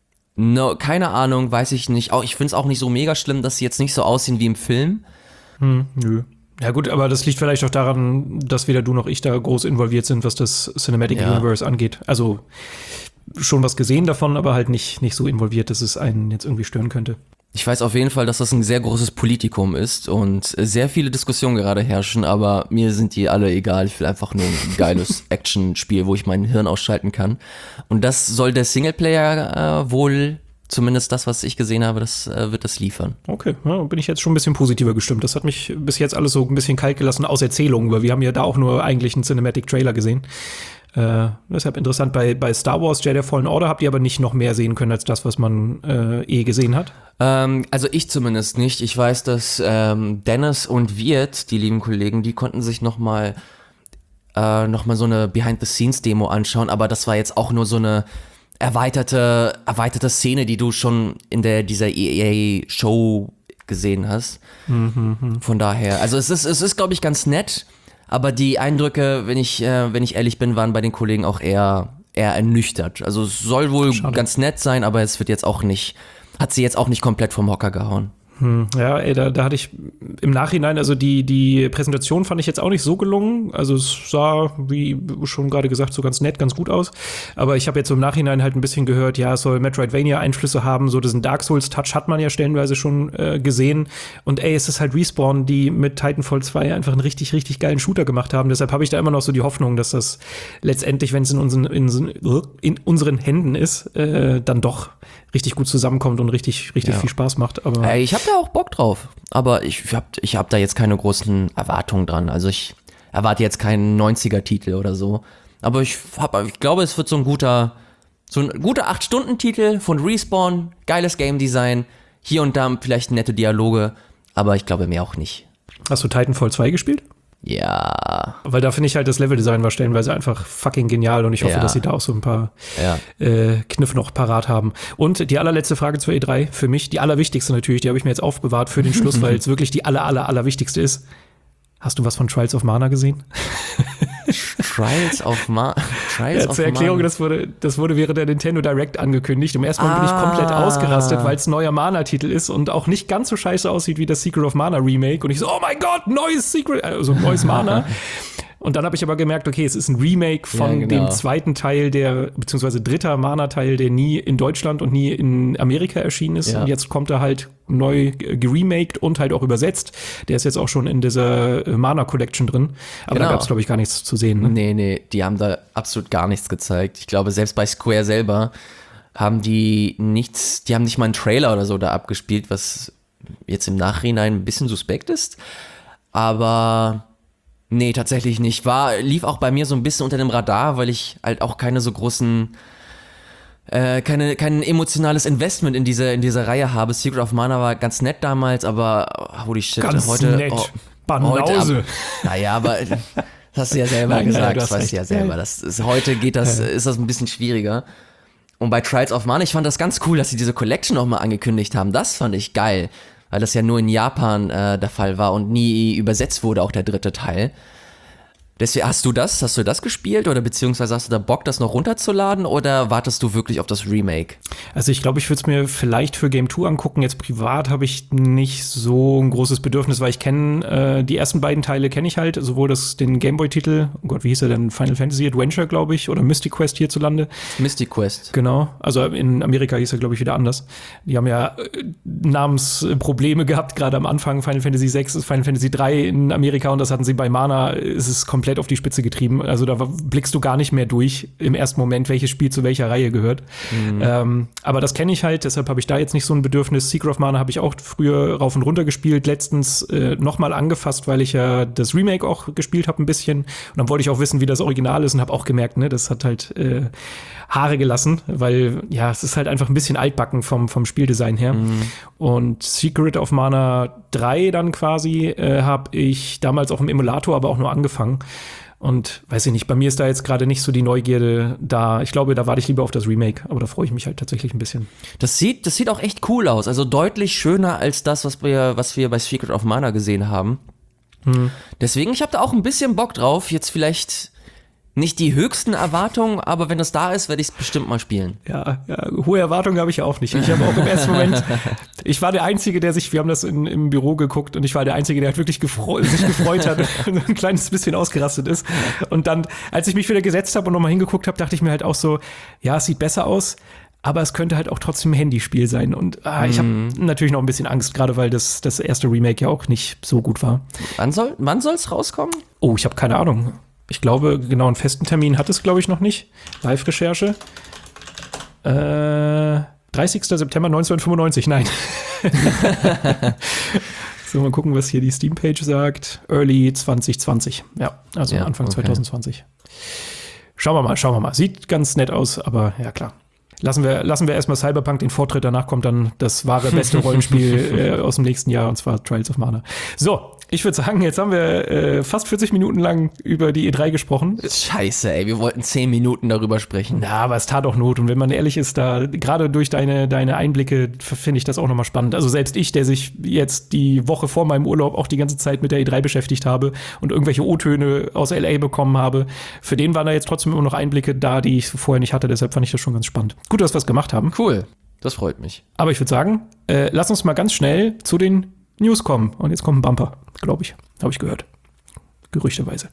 keine Ahnung, weiß ich nicht. Ich finde es auch nicht so mega schlimm, dass sie jetzt nicht so aussehen wie im Film. Nö. Ja gut, aber das liegt vielleicht auch daran, dass weder du noch ich da groß involviert sind, was das Cinematic Universe angeht. Also schon was gesehen davon, aber halt nicht so involviert, dass es einen jetzt irgendwie stören könnte. Ich weiß auf jeden Fall, dass das ein sehr großes Politikum ist und sehr viele Diskussionen gerade herrschen, aber mir sind die alle egal. Ich will einfach nur ein geiles Action-Spiel, wo ich mein Hirn ausschalten kann. Und das soll der Singleplayer wohl, zumindest das, was ich gesehen habe, das wird das liefern. Okay, ja, bin ich jetzt schon ein bisschen positiver gestimmt. Das hat mich bis jetzt alles so ein bisschen kalt gelassen aus Erzählungen, weil wir haben ja da auch nur eigentlich einen Cinematic-Trailer gesehen. Deshalb interessant, bei Star Wars Jedi Fallen Order habt ihr aber nicht noch mehr sehen können als das, was man gesehen hat? Also ich zumindest nicht. Ich weiß, dass Dennis und Wirt, die lieben Kollegen, die konnten sich noch mal so eine Behind-the-Scenes-Demo anschauen, aber das war jetzt auch nur so eine erweiterte Szene, die du schon in dieser EA-Show gesehen hast. Von daher, also es ist glaube ich, ganz nett. Aber die Eindrücke, wenn ich ehrlich bin, waren bei den Kollegen auch eher ernüchtert. Also es soll wohl ganz nett sein, aber es wird jetzt auch nicht, hat sie jetzt auch nicht komplett vom Hocker gehauen. Ja, ey, da hatte ich im Nachhinein, also die Präsentation fand ich jetzt auch nicht so gelungen. Also es sah, wie schon gerade gesagt, so ganz nett, ganz gut aus. Aber ich habe jetzt so im Nachhinein halt ein bisschen gehört, ja, es soll Metroidvania-Einflüsse haben. So diesen Dark Souls-Touch hat man ja stellenweise schon gesehen. Und ey, es ist halt Respawn, die mit Titanfall 2 einfach einen richtig, richtig geilen Shooter gemacht haben. Deshalb habe ich da immer noch so die Hoffnung, dass das letztendlich, wenn es in unseren Händen ist, dann doch richtig gut zusammenkommt und richtig viel Spaß macht. Aber Ich habe da auch Bock drauf, aber ich hab da jetzt keine großen Erwartungen dran. Also ich erwarte jetzt keinen 90er-Titel oder so. Aber ich glaube, es wird so ein guter 8-Stunden-Titel von Respawn, geiles Game-Design, hier und da vielleicht nette Dialoge, aber ich glaube mehr auch nicht. Hast du Titanfall 2 gespielt? Ja. Weil da finde ich halt, das Leveldesign war stellenweise einfach fucking genial und ich hoffe, dass sie da auch so ein paar Kniffe noch parat haben. Und die allerletzte Frage zur E3 für mich, die allerwichtigste natürlich, die habe ich mir jetzt aufbewahrt für den Schluss, weil es wirklich die allerwichtigste ist. Hast du was von Trials of Mana gesehen? Trials of Mana. Zur Erklärung, das wurde während der Nintendo Direct angekündigt. Im ersten Moment bin ich komplett ausgerastet, weil es ein neuer Mana-Titel ist und auch nicht ganz so scheiße aussieht wie das Secret of Mana Remake. Und ich so, oh mein Gott, neues Mana. Und dann habe ich aber gemerkt, okay, es ist ein Remake von dem zweiten Teil, beziehungsweise dritter Mana-Teil, der nie in Deutschland und nie in Amerika erschienen ist. Ja. Und jetzt kommt er halt neu geremaked und halt auch übersetzt. Der ist jetzt auch schon in dieser Mana-Collection drin. Aber da gab es, glaube ich, gar nichts zu sehen. Ne? Nee, die haben da absolut gar nichts gezeigt. Ich glaube, selbst bei Square selber haben die haben nicht mal einen Trailer oder so da abgespielt, was jetzt im Nachhinein ein bisschen suspekt ist. Aber nee, tatsächlich nicht. Lief auch bei mir so ein bisschen unter dem Radar, weil ich halt auch keine so großen, kein emotionales Investment in diese Reihe habe. Secret of Mana war ganz nett damals, aber holy shit, ganz heute. Nett. Banause. Naja, aber das hast du ja selber gesagt, das weißt du ja selber. Heute ist das ein bisschen schwieriger. Und bei Trials of Mana, ich fand das ganz cool, dass sie diese Collection nochmal angekündigt haben. Das fand ich geil. Weil das ja nur in Japan der Fall war und nie übersetzt wurde, auch der dritte Teil. Deswegen, hast du das gespielt oder beziehungsweise hast du da Bock, das noch runterzuladen oder wartest du wirklich auf das Remake? Also ich glaube, ich würde es mir vielleicht für Game 2 angucken. Jetzt privat habe ich nicht so ein großes Bedürfnis, weil ich kenne die ersten beiden Teile kenne ich halt, sowohl den Gameboy-Titel, oh Gott, wie hieß er denn? Final Fantasy Adventure, glaube ich, oder Mystic Quest hierzulande. Mystic Quest. Genau, also in Amerika hieß er, glaube ich, wieder anders. Die haben ja Namensprobleme gehabt, gerade am Anfang. Final Fantasy 6 ist Final Fantasy 3 in Amerika und das hatten sie bei Mana, ist es komplett auf die Spitze getrieben. Also da blickst du gar nicht mehr durch im ersten Moment, welches Spiel zu welcher Reihe gehört. Aber das kenne ich halt, deshalb habe ich da jetzt nicht so ein Bedürfnis. Secret of Mana habe ich auch früher rauf und runter gespielt, letztens nochmal angefasst, weil ich ja das Remake auch gespielt habe ein bisschen. Und dann wollte ich auch wissen, wie das Original ist und habe auch gemerkt, ne, das hat halt Haare gelassen, weil ja, es ist halt einfach ein bisschen altbacken vom Spieldesign her. Und Secret of Mana 3 dann quasi habe ich damals auch im Emulator, aber auch nur angefangen. Und weiß ich nicht, bei mir ist da jetzt gerade nicht so die Neugierde da. Ich glaube, da warte ich lieber auf das Remake, aber da freue ich mich halt tatsächlich ein bisschen. Das sieht auch echt cool aus, also deutlich schöner als das, was wir bei Secret of Mana gesehen haben. Deswegen, ich habe da auch ein bisschen Bock drauf, jetzt vielleicht nicht die höchsten Erwartungen, aber wenn das da ist, werde ich es bestimmt mal spielen. Ja, hohe Erwartungen habe ich ja auch nicht. Ich habe auch im ersten Moment, ich war der Einzige, wir haben das im Büro geguckt und ich war der Einzige, der halt wirklich sich gefreut hat und ein kleines bisschen ausgerastet ist. Und dann, als ich mich wieder gesetzt habe und nochmal hingeguckt habe, dachte ich mir halt auch so, ja, es sieht besser aus, aber es könnte halt auch trotzdem ein Handyspiel sein. Und ich habe natürlich noch ein bisschen Angst, gerade weil das erste Remake ja auch nicht so gut war. Wann soll's rauskommen? Oh, ich habe keine Ahnung. Ich glaube, genau einen festen Termin hat es, glaube ich, noch nicht. Live-Recherche. 30. September 1995, nein. So, mal gucken, was hier die Steam-Page sagt. Early 2020. Ja, also ja, Anfang 2020. Schauen wir mal. Sieht ganz nett aus, aber ja, klar. Lassen wir erstmal Cyberpunk den Vortritt, danach kommt dann das wahre beste Rollenspiel aus dem nächsten Jahr, und zwar Trials of Mana. So, ich würde sagen, jetzt haben wir fast 40 Minuten lang über die E3 gesprochen. Scheiße, ey, wir wollten 10 Minuten darüber sprechen. Na, aber es tat auch Not. Und wenn man ehrlich ist, da gerade durch deine Einblicke finde ich das auch nochmal spannend. Also selbst ich, der sich jetzt die Woche vor meinem Urlaub auch die ganze Zeit mit der E3 beschäftigt habe und irgendwelche O-Töne aus LA bekommen habe, für den waren da jetzt trotzdem immer noch Einblicke da, die ich vorher nicht hatte. Deshalb fand ich das schon ganz spannend. Gut, dass wir es gemacht haben. Cool. Das freut mich. Aber ich würde sagen, lass uns mal ganz schnell zu den News kommen. Und jetzt kommt ein Bumper, glaube ich. Habe ich gehört. Gerüchteweise.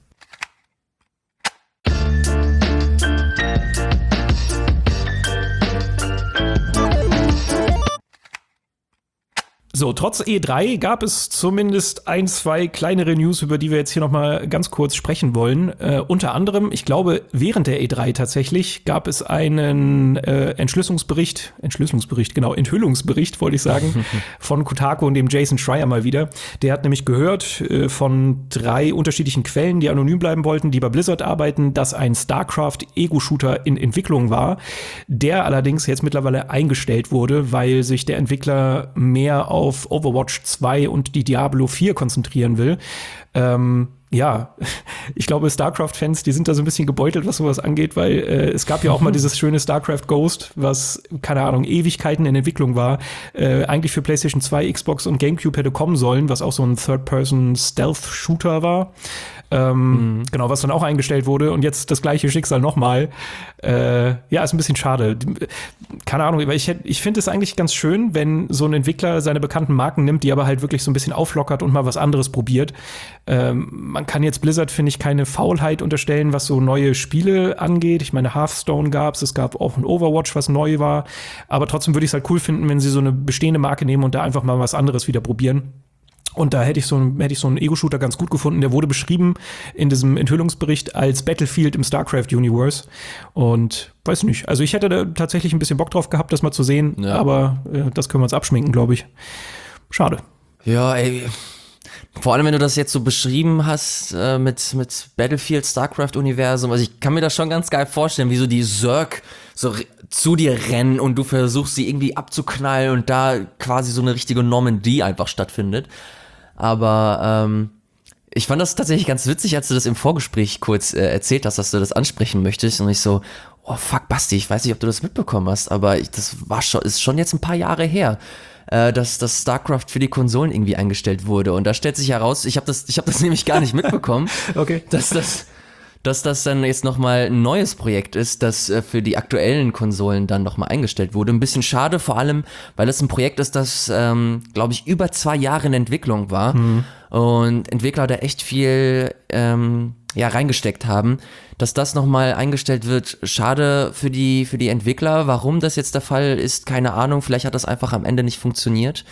So, trotz E3 gab es zumindest 1-2 kleinere News, über die wir jetzt hier noch mal ganz kurz sprechen wollen. Unter anderem, ich glaube, während der E3 tatsächlich gab es einen Enthüllungsbericht, wollte ich sagen, von Kotaku und dem Jason Schreier mal wieder. Der hat nämlich gehört von 3 unterschiedlichen Quellen, die anonym bleiben wollten, die bei Blizzard arbeiten, dass ein StarCraft-Ego-Shooter in Entwicklung war, der allerdings jetzt mittlerweile eingestellt wurde, weil sich der Entwickler mehr auf Overwatch 2 und die Diablo 4 konzentrieren will. Ja, ich glaube, StarCraft-Fans, die sind da so ein bisschen gebeutelt, was sowas angeht, weil es gab ja auch mal dieses schöne StarCraft Ghost, was, keine Ahnung, Ewigkeiten in Entwicklung war, eigentlich für PlayStation 2, Xbox und GameCube hätte kommen sollen, was auch so ein Third-Person-Stealth-Shooter war. Genau, was dann auch eingestellt wurde und jetzt das gleiche Schicksal nochmal. Ja, ist ein bisschen schade. Keine Ahnung, aber ich finde es eigentlich ganz schön, wenn so ein Entwickler seine bekannten Marken nimmt, die aber halt wirklich so ein bisschen auflockert und mal was anderes probiert. Man kann jetzt Blizzard, finde ich, keine Faulheit unterstellen, was so neue Spiele angeht. Ich meine, Hearthstone es gab auch ein Overwatch, was neu war. Aber trotzdem würde ich es halt cool finden, wenn sie so eine bestehende Marke nehmen und da einfach mal was anderes wieder probieren. Und da hätte ich so einen Ego-Shooter ganz gut gefunden. Der wurde beschrieben in diesem Enthüllungsbericht als Battlefield im StarCraft-Universe. Und weiß nicht, also ich hätte da tatsächlich ein bisschen Bock drauf gehabt, das mal zu sehen. Ja. Aber das können wir uns abschminken, glaube ich. Schade. Ja, ey. Vor allem, wenn du das jetzt so beschrieben hast mit Battlefield, StarCraft-Universum. Also ich kann mir das schon ganz geil vorstellen, wie so die Zerg so zu dir rennen und du versuchst sie irgendwie abzuknallen und da quasi so eine richtige Normandie einfach stattfindet. Aber ich fand das tatsächlich ganz witzig, als du das im Vorgespräch kurz erzählt hast, dass du das ansprechen möchtest. Und ich so, oh fuck, Basti, ich weiß nicht, ob du das mitbekommen hast, aber ist schon jetzt ein paar Jahre her, dass das StarCraft für die Konsolen irgendwie eingestellt wurde. Und da stellt sich heraus, ich hab das nämlich gar nicht mitbekommen, okay. dass das dann jetzt nochmal ein neues Projekt ist, das für die aktuellen Konsolen dann nochmal eingestellt wurde. Ein bisschen schade, vor allem, weil es ein Projekt ist, das, glaube ich, über 2 Jahre in Entwicklung war. Und Entwickler da echt viel reingesteckt haben. Dass das nochmal eingestellt wird, schade für die Entwickler. Warum das jetzt der Fall ist, keine Ahnung. Vielleicht hat das einfach am Ende nicht funktioniert.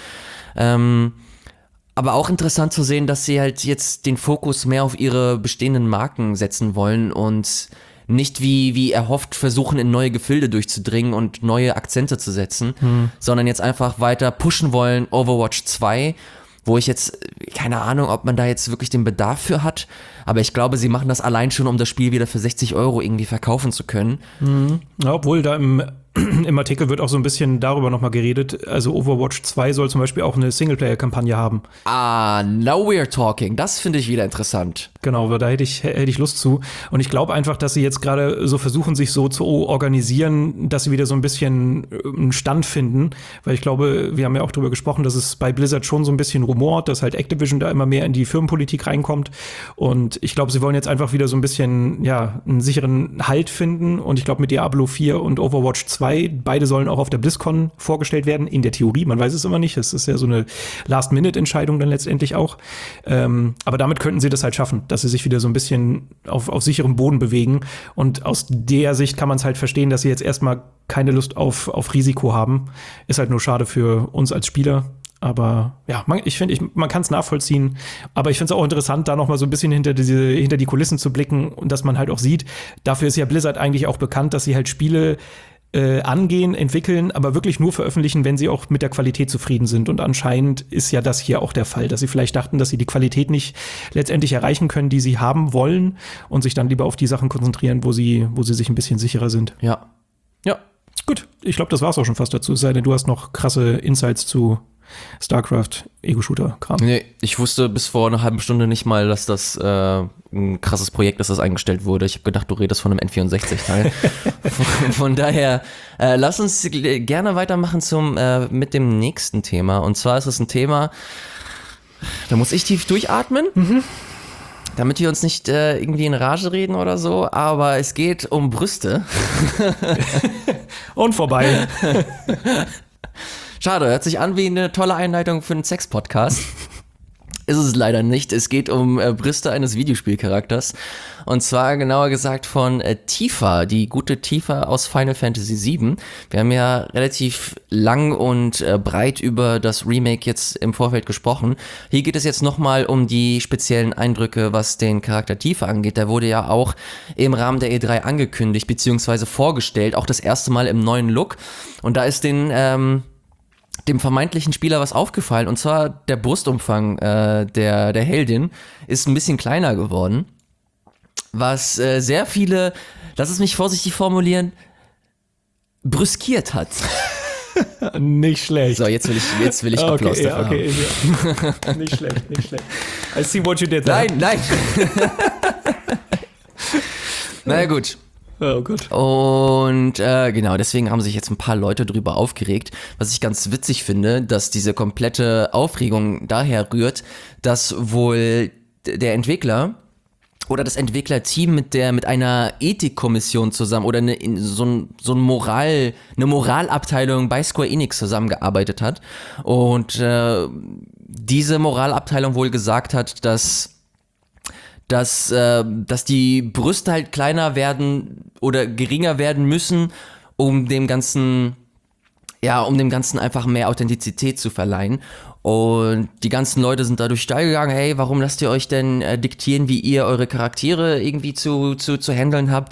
Aber auch interessant zu sehen, dass sie halt jetzt den Fokus mehr auf ihre bestehenden Marken setzen wollen und nicht wie erhofft versuchen, in neue Gefilde durchzudringen und neue Akzente zu setzen, sondern jetzt einfach weiter pushen wollen, Overwatch 2, wo ich jetzt, keine Ahnung, ob man da jetzt wirklich den Bedarf für hat, aber ich glaube, sie machen das allein schon, um das Spiel wieder für 60 € irgendwie verkaufen zu können. Ja, obwohl da im Artikel wird auch so ein bisschen darüber nochmal geredet. Also Overwatch 2 soll zum Beispiel auch eine Singleplayer-Kampagne haben. Ah, now we're talking. Das finde ich wieder interessant. Genau, da hätte ich Lust zu. Und ich glaube einfach, dass sie jetzt gerade so versuchen, sich so zu organisieren, dass sie wieder so ein bisschen einen Stand finden. Weil ich glaube, wir haben ja auch drüber gesprochen, dass es bei Blizzard schon so ein bisschen rumort, dass halt Activision da immer mehr in die Firmenpolitik reinkommt. Und ich glaube, sie wollen jetzt einfach wieder so ein bisschen, ja, einen sicheren Halt finden. Und ich glaube, mit Diablo 4 und Overwatch 2, beide sollen auch auf der BlizzCon vorgestellt werden, in der Theorie, man weiß es immer nicht, es ist ja so eine Last-Minute-Entscheidung dann letztendlich auch, aber damit könnten sie das halt schaffen, dass sie sich wieder so ein bisschen auf sicherem Boden bewegen und aus der Sicht kann man es halt verstehen, dass sie jetzt erstmal keine Lust auf Risiko haben, ist halt nur schade für uns als Spieler. Aber ja, ich finde, man kann es nachvollziehen. Aber ich finde es auch interessant, da noch mal so ein bisschen hinter die Kulissen zu blicken und dass man halt auch sieht, dafür ist ja Blizzard eigentlich auch bekannt, dass sie halt Spiele angehen, entwickeln, aber wirklich nur veröffentlichen, wenn sie auch mit der Qualität zufrieden sind. Und anscheinend ist ja das hier auch der Fall, dass sie vielleicht dachten, dass sie die Qualität nicht letztendlich erreichen können, die sie haben wollen und sich dann lieber auf die Sachen konzentrieren, wo sie sich ein bisschen sicherer sind. Ja. Gut, ich glaube, das war's auch schon fast dazu. Es sei denn, du hast noch krasse Insights zu StarCraft, Ego-Shooter-Kram. Nee, ich wusste bis vor einer halben Stunde nicht mal, dass das ein krasses Projekt ist, das eingestellt wurde. Ich habe gedacht, du redest von einem N64-Teil. von daher, lass uns gerne weitermachen mit dem nächsten Thema. Und zwar ist es ein Thema, da muss ich tief durchatmen, damit wir uns nicht irgendwie in Rage reden oder so, aber es geht um Brüste. Und vorbei. Schade, hört sich an wie eine tolle Einleitung für einen Sex-Podcast. Ist es leider nicht. Es geht um Brüste eines Videospielcharakters. Und zwar genauer gesagt von Tifa, die gute Tifa aus Final Fantasy VII. Wir haben ja relativ lang und breit über das Remake jetzt im Vorfeld gesprochen. Hier geht es jetzt nochmal um die speziellen Eindrücke, was den Charakter Tifa angeht. Der wurde ja auch im Rahmen der E3 angekündigt, beziehungsweise vorgestellt, auch das erste Mal im neuen Look. Und da ist dem vermeintlichen Spieler was aufgefallen, und zwar der Brustumfang der Heldin ist ein bisschen kleiner geworden, was sehr viele, lass es mich vorsichtig formulieren, brüskiert hat. Nicht schlecht. So, jetzt will ich Applaus dafür haben. Ja. Nicht schlecht. I see what you did there. Nein. Naja, gut. Oh Gott. Und genau, deswegen haben sich jetzt ein paar Leute drüber aufgeregt, was ich ganz witzig finde, dass diese komplette Aufregung daher rührt, dass wohl der Entwickler oder das Entwicklerteam mit einer Ethikkommission zusammen oder eine Moralabteilung bei Square Enix zusammengearbeitet hat und diese Moralabteilung wohl gesagt hat, dass die Brüste halt kleiner werden oder geringer werden müssen, um dem Ganzen einfach mehr Authentizität zu verleihen. Und die ganzen Leute sind dadurch steil gegangen, hey, warum lasst ihr euch denn diktieren, wie ihr eure Charaktere irgendwie zu handeln habt?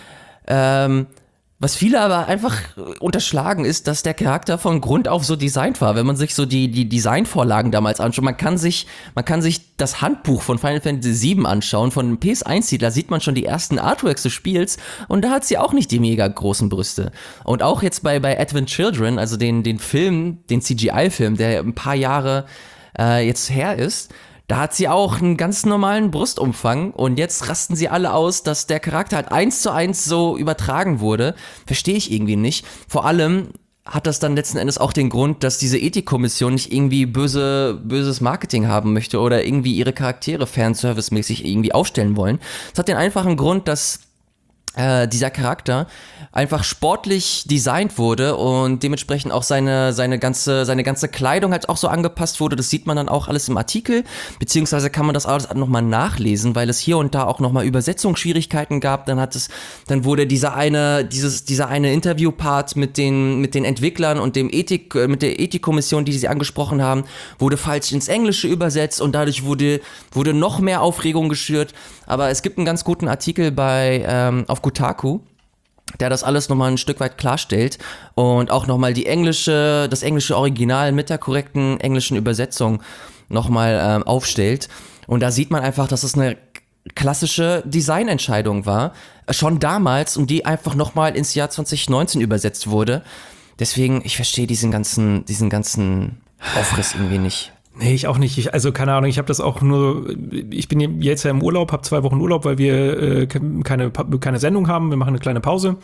Was viele aber einfach unterschlagen ist, dass der Charakter von Grund auf so designt war. Wenn man sich so die Designvorlagen damals anschaut, man kann sich das Handbuch von Final Fantasy VII anschauen, von dem PS1-Titel, da sieht man schon die ersten Artworks des Spiels und da hat sie auch nicht die mega großen Brüste. Und auch jetzt bei Advent Children, also den Film, den CGI-Film, der ein paar Jahre jetzt her ist, da hat sie auch einen ganz normalen Brustumfang und jetzt rasten sie alle aus, dass der Charakter halt 1:1 so übertragen wurde. Verstehe ich irgendwie nicht. Vor allem hat das dann letzten Endes auch den Grund, dass diese Ethikkommission nicht irgendwie böses Marketing haben möchte oder irgendwie ihre Charaktere fanservicemäßig irgendwie aufstellen wollen. Es hat den einfachen Grund, dass dieser Charakter einfach sportlich designt wurde und dementsprechend auch seine ganze Kleidung halt auch so angepasst wurde. Das sieht man dann auch alles im Artikel, beziehungsweise kann man das alles nochmal nachlesen, weil es hier und da auch nochmal Übersetzungsschwierigkeiten gab. Dann wurde dieser eine Interviewpart mit den Entwicklern und mit der Ethikkommission, die sie angesprochen haben, wurde falsch ins Englische übersetzt und dadurch wurde noch mehr Aufregung geschürt. Aber es gibt einen ganz guten Artikel auf Kotaku, der das alles nochmal ein Stück weit klarstellt und auch nochmal das englische Original mit der korrekten englischen Übersetzung nochmal aufstellt. Und da sieht man einfach, dass es eine klassische Designentscheidung war, schon damals, und die einfach nochmal ins Jahr 2019 übersetzt wurde. Deswegen, ich verstehe diesen ganzen Aufriss irgendwie nicht. Nee, ich auch nicht. Also keine Ahnung, ich habe das auch nur, ich bin jetzt ja im Urlaub, habe 2 Wochen Urlaub, weil wir keine Sendung haben, wir machen eine kleine Pause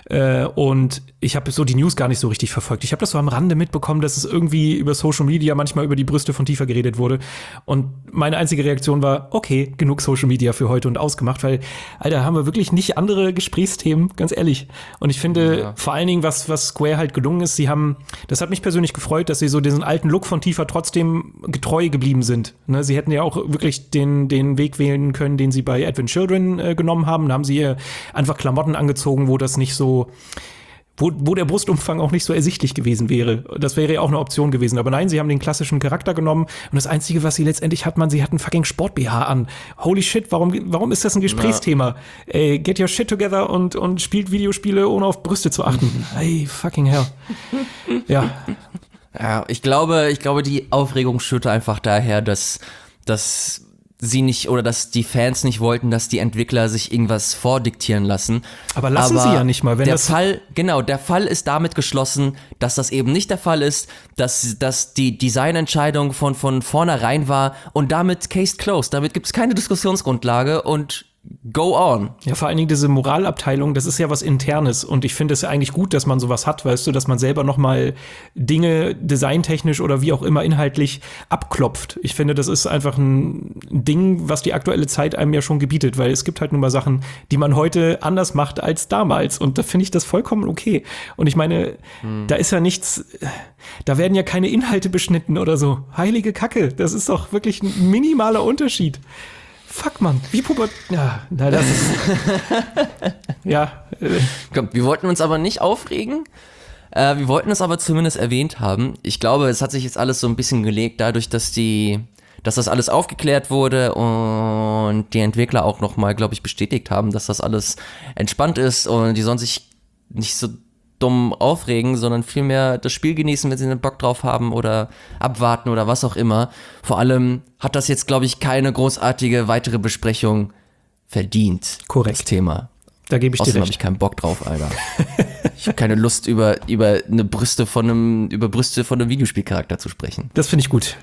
und ich habe so die News gar nicht so richtig verfolgt. Ich habe das so am Rande mitbekommen, dass es irgendwie über Social Media manchmal über die Brüste von Tifa geredet wurde und meine einzige Reaktion war, okay, genug Social Media für heute und ausgemacht, weil, Alter, haben wir wirklich nicht andere Gesprächsthemen, ganz ehrlich. Und ich finde vor allen Dingen, was Square halt gelungen ist, das hat mich persönlich gefreut, dass sie so diesen alten Look von Tifa trotzdem getreu geblieben sind. Ne, sie hätten ja auch wirklich den Weg wählen können, den sie bei Advent Children genommen haben. Da haben sie ihr einfach Klamotten angezogen, wo das nicht so, wo der Brustumfang auch nicht so ersichtlich gewesen wäre. Das wäre ja auch eine Option gewesen. Aber nein, sie haben den klassischen Charakter genommen und das Einzige, was sie letztendlich hat, sie hat einen fucking Sport-BH an. Holy shit, warum ist das ein Gesprächsthema? Ey, get your shit together und spielt Videospiele, ohne auf Brüste zu achten. Hey, fucking hell. Ja. Ja, ich glaube, die Aufregung schürte einfach daher, dass sie nicht oder dass die Fans nicht wollten, dass die Entwickler sich irgendwas vordiktieren lassen. Aber lassen sie ja nicht mal, wenn der Fall ist damit geschlossen, dass das eben nicht der Fall ist, dass die Designentscheidung von vornherein war und damit Case closed. Damit gibt es keine Diskussionsgrundlage und go on. Ja, vor allen Dingen diese Moralabteilung, das ist ja was Internes und ich finde es ja eigentlich gut, dass man sowas hat, weißt du, dass man selber noch mal Dinge designtechnisch oder wie auch immer inhaltlich abklopft. Ich finde, das ist einfach ein Ding, was die aktuelle Zeit einem ja schon gebietet, weil es gibt halt nun mal Sachen, die man heute anders macht als damals und da finde ich das vollkommen okay. Und ich meine, da ist ja nichts, da werden ja keine Inhalte beschnitten oder so. Heilige Kacke, das ist doch wirklich ein minimaler Unterschied. Fuck, Mann, wie Pubertät. Ja, na, das ist. Ja. Komm, wir wollten uns aber nicht aufregen. Wir wollten es aber zumindest erwähnt haben. Ich glaube, es hat sich jetzt alles so ein bisschen gelegt, dadurch, dass das alles aufgeklärt wurde und die Entwickler auch nochmal, glaube ich, bestätigt haben, dass das alles entspannt ist und die sollen sich nicht so dumm aufregen, sondern vielmehr das Spiel genießen, wenn sie einen Bock drauf haben oder abwarten oder was auch immer. Vor allem hat das jetzt, glaube ich, keine großartige weitere Besprechung verdient. Korrekt. Das Thema. Da gebe ich dir Außerdem recht. habe ich keinen Bock drauf, Alter. Ich habe keine Lust, über Brüste von einem Videospielcharakter zu sprechen. Das finde ich gut.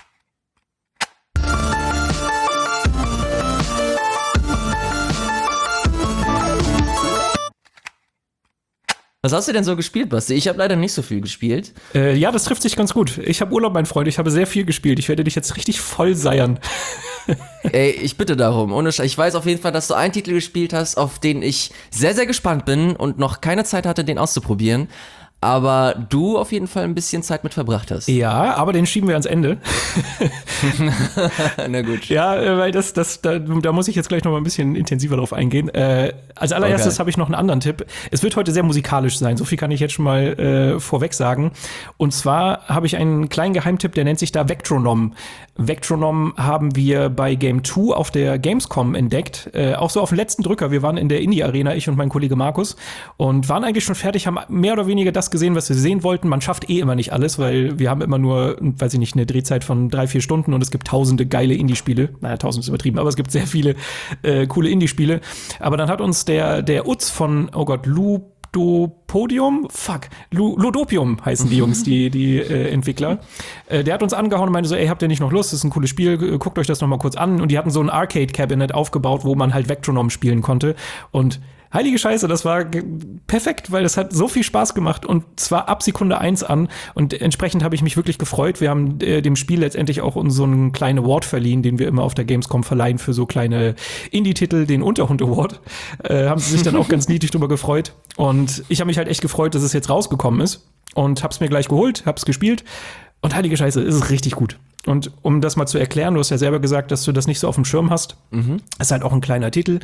Was hast du denn so gespielt, Basti? Ich habe leider nicht so viel gespielt. Ja, das trifft sich ganz gut. Ich habe Urlaub, mein Freund. Ich habe sehr viel gespielt. Ich werde dich jetzt richtig voll seiern. Ey, ich bitte darum. Ich weiß auf jeden Fall, dass du einen Titel gespielt hast, auf den ich sehr, sehr gespannt bin und noch keine Zeit hatte, den auszuprobieren. Aber du auf jeden Fall ein bisschen Zeit mit verbracht hast. Ja, aber den schieben wir ans Ende. Na gut. Ja, weil da muss ich jetzt gleich noch mal ein bisschen intensiver drauf eingehen. Als allererstes habe ich noch einen anderen Tipp. Es wird heute sehr musikalisch sein, so viel kann ich jetzt schon mal vorweg sagen. Und zwar habe ich einen kleinen Geheimtipp, der nennt sich da Vectronom. Vectronom haben wir bei Game 2 auf der Gamescom entdeckt. Auch so auf den letzten Drücker. Wir waren in der Indie-Arena, ich und mein Kollege Markus, und waren eigentlich schon fertig, haben mehr oder weniger das gesehen, was wir sehen wollten. Man schafft immer nicht alles, weil wir haben immer nur, weiß ich nicht, eine Drehzeit von 3-4 Stunden und es gibt tausende geile Indie-Spiele. Naja, 1000 ist übertrieben, aber es gibt sehr viele coole Indie-Spiele. Aber dann hat uns der Utz von, oh Gott, Ludopium heißen die Jungs, die Entwickler. Der hat uns angehauen und meinte so, ey, habt ihr nicht noch Lust? Das ist ein cooles Spiel, guckt euch das noch mal kurz an. Und die hatten so ein Arcade-Cabinet aufgebaut, wo man halt Vectronom spielen konnte. Und heilige Scheiße, das war perfekt, weil das hat so viel Spaß gemacht und zwar ab Sekunde 1 an und entsprechend habe ich mich wirklich gefreut. Wir haben dem Spiel letztendlich auch uns so einen kleinen Award verliehen, den wir immer auf der Gamescom verleihen für so kleine Indie-Titel, den Unterhund Award. Haben sie sich dann auch ganz niedlich drüber gefreut und ich habe mich halt echt gefreut, dass es jetzt rausgekommen ist und hab's mir gleich geholt, hab's gespielt und heilige Scheiße, es ist richtig gut. Und um das mal zu erklären, du hast ja selber gesagt, dass du das nicht so auf dem Schirm hast. Ist halt auch ein kleiner Titel.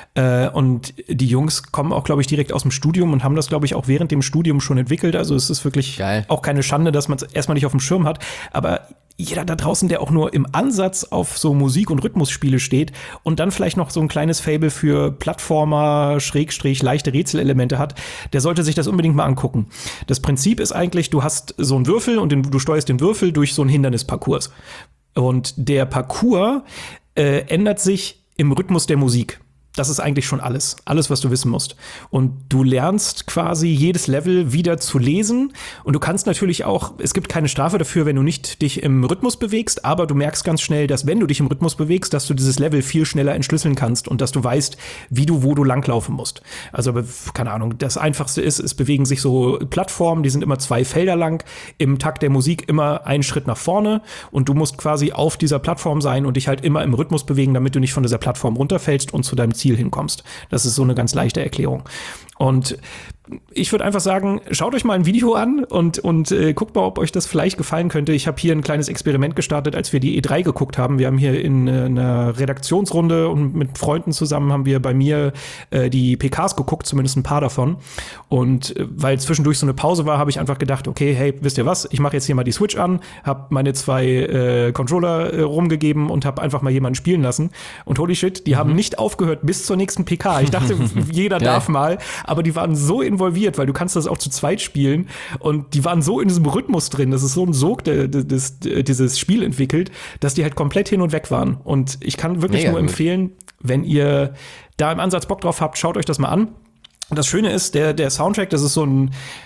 Und die Jungs kommen auch, glaube ich, direkt aus dem Studium und haben das, glaube ich, auch während dem Studium schon entwickelt. Also es ist wirklich geil. Auch keine Schande, dass man es erstmal nicht auf dem Schirm hat. Aber jeder da draußen, der auch nur im Ansatz auf so Musik- und Rhythmusspiele steht und dann vielleicht noch so ein kleines Faible für Plattformer, leichte Rätselelemente hat, der sollte sich das unbedingt mal angucken. Das Prinzip ist eigentlich, du hast so einen Würfel und du steuerst den Würfel durch so einen Hindernisparcours. Und der Parcours ändert sich im Rhythmus der Musik. Das ist eigentlich schon alles, was du wissen musst. Und du lernst quasi jedes Level wieder zu lesen. Und du kannst natürlich auch, es gibt keine Strafe dafür, wenn du nicht dich im Rhythmus bewegst, aber du merkst ganz schnell, dass wenn du dich im Rhythmus bewegst, dass du dieses Level viel schneller entschlüsseln kannst und dass du weißt, wo du langlaufen musst. Also, keine Ahnung, das Einfachste ist, es bewegen sich so Plattformen, die sind immer 2 Felder lang, im Takt der Musik immer einen Schritt nach vorne und du musst quasi auf dieser Plattform sein und dich halt immer im Rhythmus bewegen, damit du nicht von dieser Plattform runterfällst und zu deinem Ziel hinkommst. Das ist so eine ganz leichte Erklärung. Und ich würde einfach sagen, schaut euch mal ein Video an und guckt mal, ob euch das vielleicht gefallen könnte. Ich habe hier ein kleines Experiment gestartet, als wir die E3 geguckt haben. Wir haben hier in einer Redaktionsrunde und mit Freunden zusammen haben wir bei mir die PKs geguckt, zumindest ein paar davon. Und weil zwischendurch so eine Pause war, habe ich einfach gedacht, okay, hey, wisst ihr was? Ich mache jetzt hier mal die Switch an, habe meine 2 Controller rumgegeben und habe einfach mal jemanden spielen lassen. Und holy shit, die haben nicht aufgehört bis zur nächsten PK. Ich dachte, jeder darf mal, aber die waren so involviert, weil du kannst das auch zu zweit spielen und die waren so in diesem Rhythmus drin, das ist so ein Sog, der dieses Spiel entwickelt, dass die halt komplett hin und weg waren. Und ich kann wirklich nur empfehlen, wenn ihr da im Ansatz Bock drauf habt, schaut euch das mal an. Und das Schöne ist, der Soundtrack, das ist so ein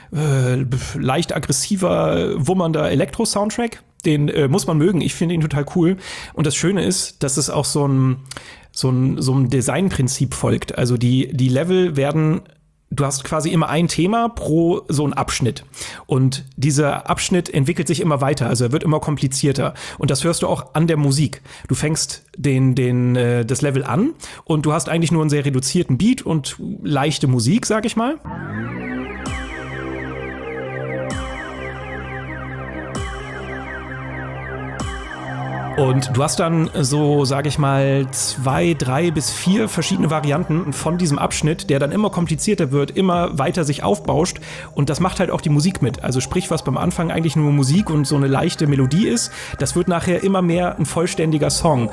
leicht aggressiver, wummernder Elektro-Soundtrack. Den muss man mögen. Ich finde ihn total cool. Und das Schöne ist, dass es auch so ein so ein Designprinzip folgt. Also die Level werden, du hast quasi immer ein Thema pro so einen Abschnitt. Und dieser Abschnitt entwickelt sich immer weiter, also er wird immer komplizierter. Und das hörst du auch an der Musik. Du fängst das Level an und du hast eigentlich nur einen sehr reduzierten Beat und leichte Musik, sag ich mal. Und du hast dann so, sage ich mal, 2, 3 bis 4 verschiedene Varianten von diesem Abschnitt, der dann immer komplizierter wird, immer weiter sich aufbauscht. Und das macht halt auch die Musik mit. Also sprich, was beim Anfang eigentlich nur Musik und so eine leichte Melodie ist, das wird nachher immer mehr ein vollständiger Song.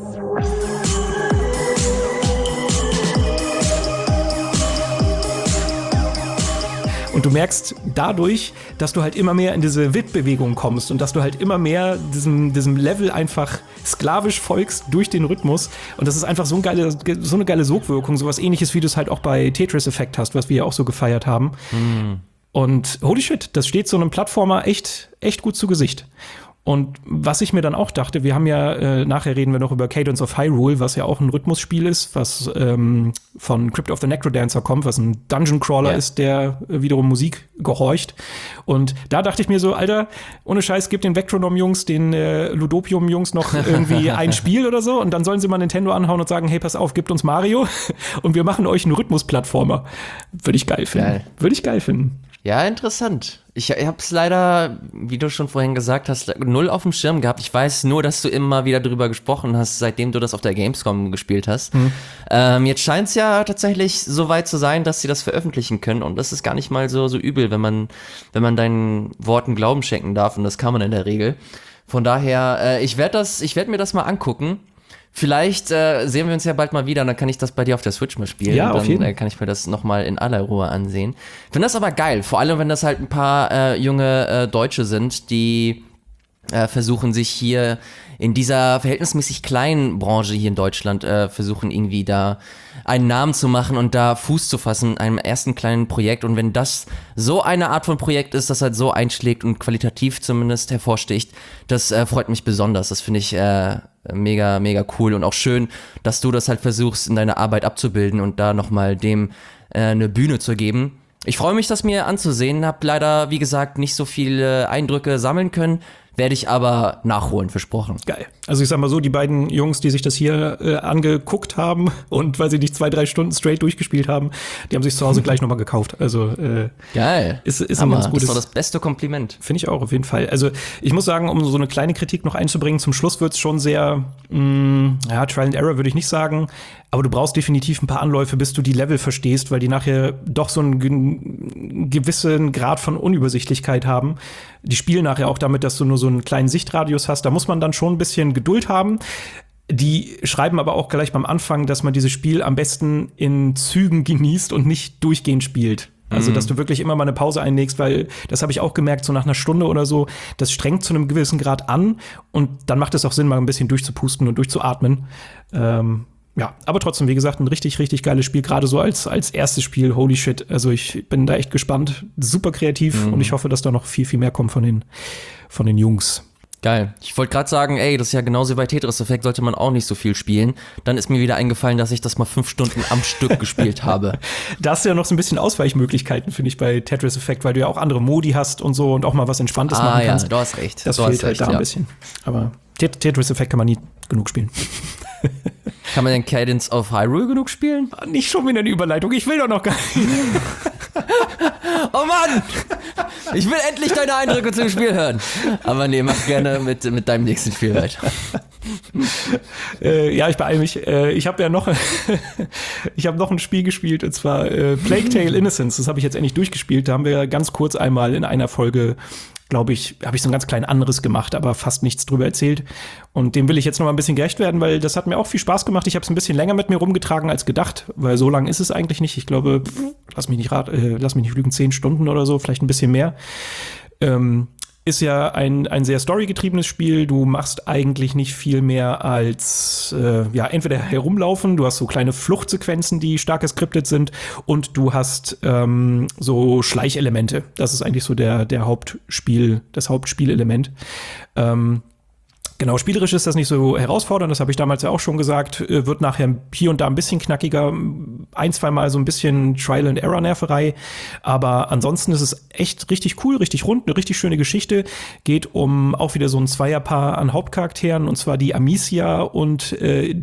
Und du merkst dadurch, dass du halt immer mehr in diese Wippbewegung kommst und dass du halt immer mehr diesem Level einfach sklavisch folgst durch den Rhythmus. Und das ist einfach so eine geile Sogwirkung, sowas Ähnliches, wie du es halt auch bei Tetris Effect hast, was wir ja auch so gefeiert haben. Und holy shit, das steht so einem Plattformer echt gut zu Gesicht. Und was ich mir dann auch dachte, wir haben ja, nachher reden wir noch über Cadence of Hyrule, was ja auch ein Rhythmusspiel ist, was von Crypt of the Necrodancer kommt, was ein Dungeon Crawler ist, der wiederum Musik gehorcht. Und da dachte ich mir so, Alter, ohne Scheiß, gib den Vectronom-Jungs, den Ludopium-Jungs noch irgendwie ein Spiel oder so und dann sollen sie mal Nintendo anhauen und sagen, hey, pass auf, gebt uns Mario und wir machen euch einen Rhythmus-Plattformer. Würde ich geil finden. Würde ich geil finden. Ja, interessant. Ich hab's leider, wie du schon vorhin gesagt hast, null auf dem Schirm gehabt. Ich weiß nur, dass du immer wieder drüber gesprochen hast, seitdem du das auf der Gamescom gespielt hast. Jetzt scheint's ja tatsächlich so weit zu sein, dass sie das veröffentlichen können. Und das ist gar nicht mal so übel, wenn man deinen Worten Glauben schenken darf. Und das kann man in der Regel. Von daher, ich werd mir das mal angucken. Vielleicht sehen wir uns ja bald mal wieder und dann kann ich das bei dir auf der Switch mal spielen. Ja, auf jeden Fall. Dann kann ich mir das nochmal in aller Ruhe ansehen. Ich finde das aber geil, vor allem wenn das halt ein paar junge Deutsche sind, die versuchen sich hier in dieser verhältnismäßig kleinen Branche hier in Deutschland, versuchen irgendwie da einen Namen zu machen und da Fuß zu fassen in einem ersten kleinen Projekt. Und wenn das so eine Art von Projekt ist, das halt so einschlägt und qualitativ zumindest hervorsticht, das freut mich besonders. Das finde ich mega, mega cool und auch schön, dass du das halt versuchst, in deiner Arbeit abzubilden und da nochmal dem eine Bühne zu geben. Ich freue mich, das mir anzusehen. Hab leider, wie gesagt, nicht so viele Eindrücke sammeln können. Werde ich aber nachholen, versprochen. Geil. Also ich sag mal so, die beiden Jungs, die sich das hier angeguckt haben und weil sie nicht 2, 3 Stunden straight durchgespielt haben, die haben sich zu Hause gleich nochmal gekauft. Also geil. Ist ein ganz gutes. Das ist doch das beste Kompliment. Finde ich auch, auf jeden Fall. Also ich muss sagen, um so eine kleine Kritik noch einzubringen, zum Schluss wird's schon sehr, Trial and Error würde ich nicht sagen, aber du brauchst definitiv ein paar Anläufe, bis du die Level verstehst, weil die nachher doch so einen gewissen Grad von Unübersichtlichkeit haben. Die spielen nachher auch damit, dass du nur so einen kleinen Sichtradius hast. Da muss man dann schon ein bisschen Geduld haben. Die schreiben aber auch gleich beim Anfang, dass man dieses Spiel am besten in Zügen genießt und nicht durchgehend spielt. Also, dass du wirklich immer mal eine Pause einlegst, weil das habe ich auch gemerkt, so nach einer Stunde oder so, das strengt zu einem gewissen Grad an und dann macht es auch Sinn, mal ein bisschen durchzupusten und durchzuatmen. Ja, aber trotzdem, wie gesagt, ein richtig, richtig geiles Spiel, gerade so als erstes Spiel, holy shit. Also ich bin da echt gespannt, super kreativ und ich hoffe, dass da noch viel, viel mehr kommt von den Jungs. Geil. Ich wollte gerade sagen, ey, das ist ja genauso wie bei Tetris Effect, sollte man auch nicht so viel spielen. Dann ist mir wieder eingefallen, dass ich das mal 5 Stunden am Stück gespielt habe. Da hast du ja noch so ein bisschen Ausweichmöglichkeiten, finde ich, bei Tetris Effect, weil du ja auch andere Modi hast und so und auch mal was Entspanntes machen kannst. Ja, du hast recht. Das fehlt halt da ein bisschen. Aber Tetris Effect kann man nie genug spielen. Kann man denn Cadence of Hyrule genug spielen? Nicht schon wieder eine Überleitung, ich will doch noch gar nicht. Oh Mann! Ich will endlich deine Eindrücke zum Spiel hören. Aber nee, mach gerne mit deinem nächsten Spiel weiter. Ja, ich beeile mich. Ich habe ja noch ein Spiel gespielt, und zwar Plague Tale Innocence. Das habe ich jetzt endlich durchgespielt. Da haben wir ganz kurz einmal in einer Folge, glaube ich, habe ich so ein ganz klein anderes gemacht, aber fast nichts drüber erzählt. Und dem will ich jetzt noch mal ein bisschen gerecht werden, weil das hat mir auch viel Spaß gemacht. Ich habe es ein bisschen länger mit mir rumgetragen als gedacht, weil so lang ist es eigentlich nicht. Ich glaube, lass mich nicht lügen, 10 Stunden oder so, vielleicht ein bisschen mehr. Ist ja ein sehr storygetriebenes Spiel. Du machst eigentlich nicht viel mehr als entweder herumlaufen, du hast so kleine Fluchtsequenzen, die stark geskriptet sind, und du hast so Schleichelemente. Das ist eigentlich so das Hauptspielelement. Genau, spielerisch ist das nicht so herausfordernd, das habe ich damals ja auch schon gesagt, wird nachher hier und da ein bisschen knackiger, 1-2 Mal so ein bisschen Trial-and-Error-Nerverei, aber ansonsten ist es echt richtig cool, richtig rund, eine richtig schöne Geschichte, geht um auch wieder so ein Zweierpaar an Hauptcharakteren, und zwar die Amicia und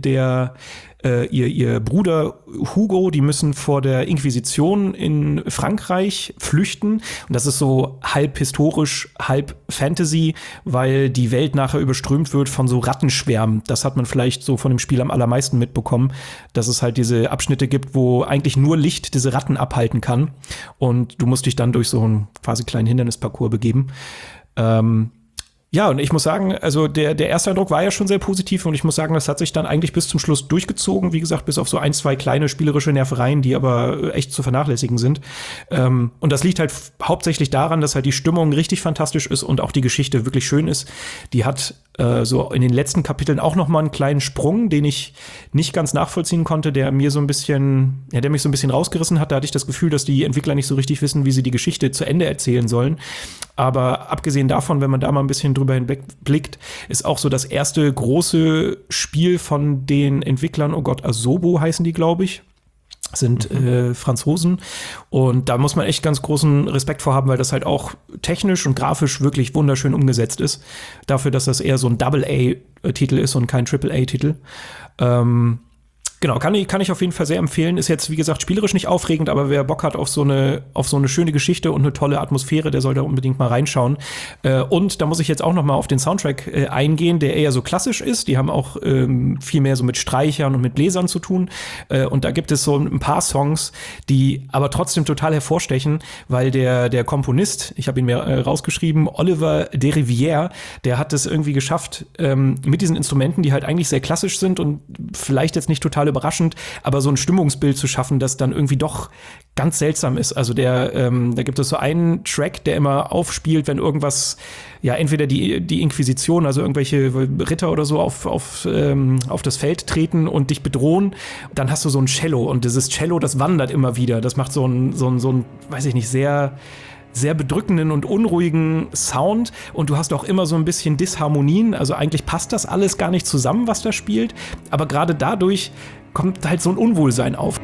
ihr Bruder Hugo, die müssen vor der Inquisition in Frankreich flüchten. Und das ist so halb historisch, halb Fantasy, weil die Welt nachher überströmt wird von so Rattenschwärmen. Das hat man vielleicht so von dem Spiel am allermeisten mitbekommen, dass es halt diese Abschnitte gibt, wo eigentlich nur Licht diese Ratten abhalten kann. Und du musst dich dann durch so einen quasi kleinen Hindernisparcours begeben. Ja, und ich muss sagen, also der erste Eindruck war ja schon sehr positiv, und ich muss sagen, das hat sich dann eigentlich bis zum Schluss durchgezogen. Wie gesagt, bis auf so 1-2 kleine spielerische Nervereien, die aber echt zu vernachlässigen sind. Und das liegt halt hauptsächlich daran, dass halt die Stimmung richtig fantastisch ist und auch die Geschichte wirklich schön ist. Die hat so in den letzten Kapiteln auch noch mal einen kleinen Sprung, den ich nicht ganz nachvollziehen konnte, der mich so ein bisschen rausgerissen hat. Da hatte ich das Gefühl, dass die Entwickler nicht so richtig wissen, wie sie die Geschichte zu Ende erzählen sollen. Aber abgesehen davon, wenn man da mal ein bisschen drüber hinwegblickt, ist auch so das erste große Spiel von den Entwicklern, oh Gott, Asobo heißen die, glaube ich. Sind Franzosen, und da muss man echt ganz großen Respekt vor haben, weil das halt auch technisch und grafisch wirklich wunderschön umgesetzt ist. Dafür, dass das eher so ein Double-A-Titel ist und kein Triple-A-Titel. Genau, kann ich auf jeden Fall sehr empfehlen. Ist jetzt, wie gesagt, spielerisch nicht aufregend, aber wer Bock hat auf so eine schöne Geschichte und eine tolle Atmosphäre, der soll da unbedingt mal reinschauen. Und da muss ich jetzt auch noch mal auf den Soundtrack eingehen, der eher so klassisch ist. Die haben auch viel mehr so mit Streichern und mit Bläsern zu tun. Und da gibt es so ein paar Songs, die aber trotzdem total hervorstechen, weil der Komponist, ich habe ihn mir rausgeschrieben, Oliver Derivière, der hat es irgendwie geschafft, mit diesen Instrumenten, die halt eigentlich sehr klassisch sind und vielleicht jetzt nicht total überraschend, aber so ein Stimmungsbild zu schaffen, das dann irgendwie doch ganz seltsam ist. Also da gibt es so einen Track, der immer aufspielt, wenn irgendwas, ja, entweder die Inquisition, also irgendwelche Ritter oder so auf das Feld treten und dich bedrohen, dann hast du so ein Cello, und dieses Cello, das wandert immer wieder. Das macht so ein, weiß ich nicht, sehr sehr bedrückenden und unruhigen Sound, und du hast auch immer so ein bisschen Disharmonien, also eigentlich passt das alles gar nicht zusammen, was da spielt, aber gerade dadurch kommt halt so ein Unwohlsein auf.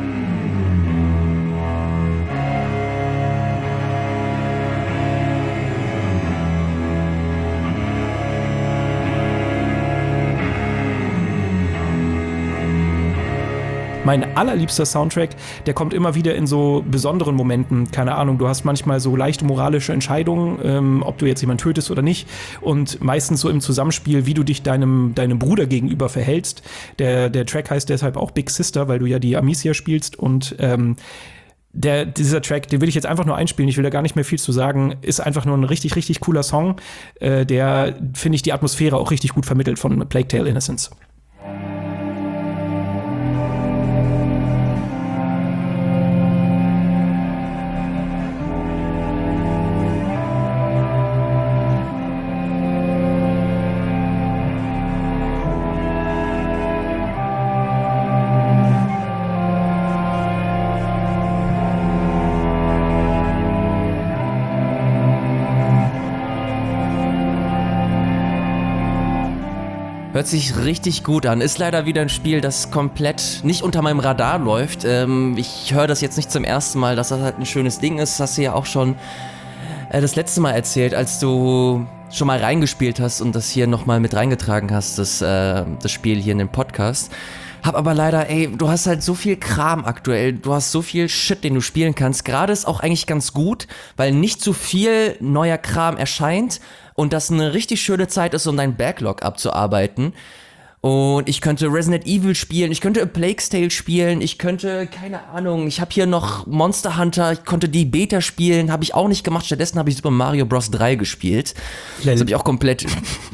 Mein allerliebster Soundtrack, der kommt immer wieder in so besonderen Momenten. Keine Ahnung, du hast manchmal so leichte moralische Entscheidungen, ob du jetzt jemanden tötest oder nicht. Und meistens so im Zusammenspiel, wie du dich deinem Bruder gegenüber verhältst. Der Track heißt deshalb auch Big Sister, weil du ja die Amicia spielst. Und dieser Track, den will ich jetzt einfach nur einspielen, ich will da gar nicht mehr viel zu sagen, ist einfach nur ein richtig, richtig cooler Song, der, finde ich, die Atmosphäre auch richtig gut vermittelt von Plague Tale Innocence. Hört sich richtig gut an. Ist leider wieder ein Spiel, das komplett nicht unter meinem Radar läuft. Ich höre das jetzt nicht zum ersten Mal, dass das halt ein schönes Ding ist. Das hast du ja auch schon das letzte Mal erzählt, als du schon mal reingespielt hast und das hier nochmal mit reingetragen hast, das Spiel hier in den Podcast. Hab aber leider, du hast halt so viel Kram aktuell, du hast so viel Shit, den du spielen kannst. Gerade ist auch eigentlich ganz gut, weil nicht so viel neuer Kram erscheint und das eine richtig schöne Zeit ist, um deinen Backlog abzuarbeiten. Und ich könnte Resident Evil spielen, ich könnte A Plague's Tale spielen, ich könnte, keine Ahnung, ich habe hier noch Monster Hunter, ich konnte die Beta spielen, habe ich auch nicht gemacht, stattdessen habe ich Super Mario Bros. 3 gespielt. Das habe ich auch komplett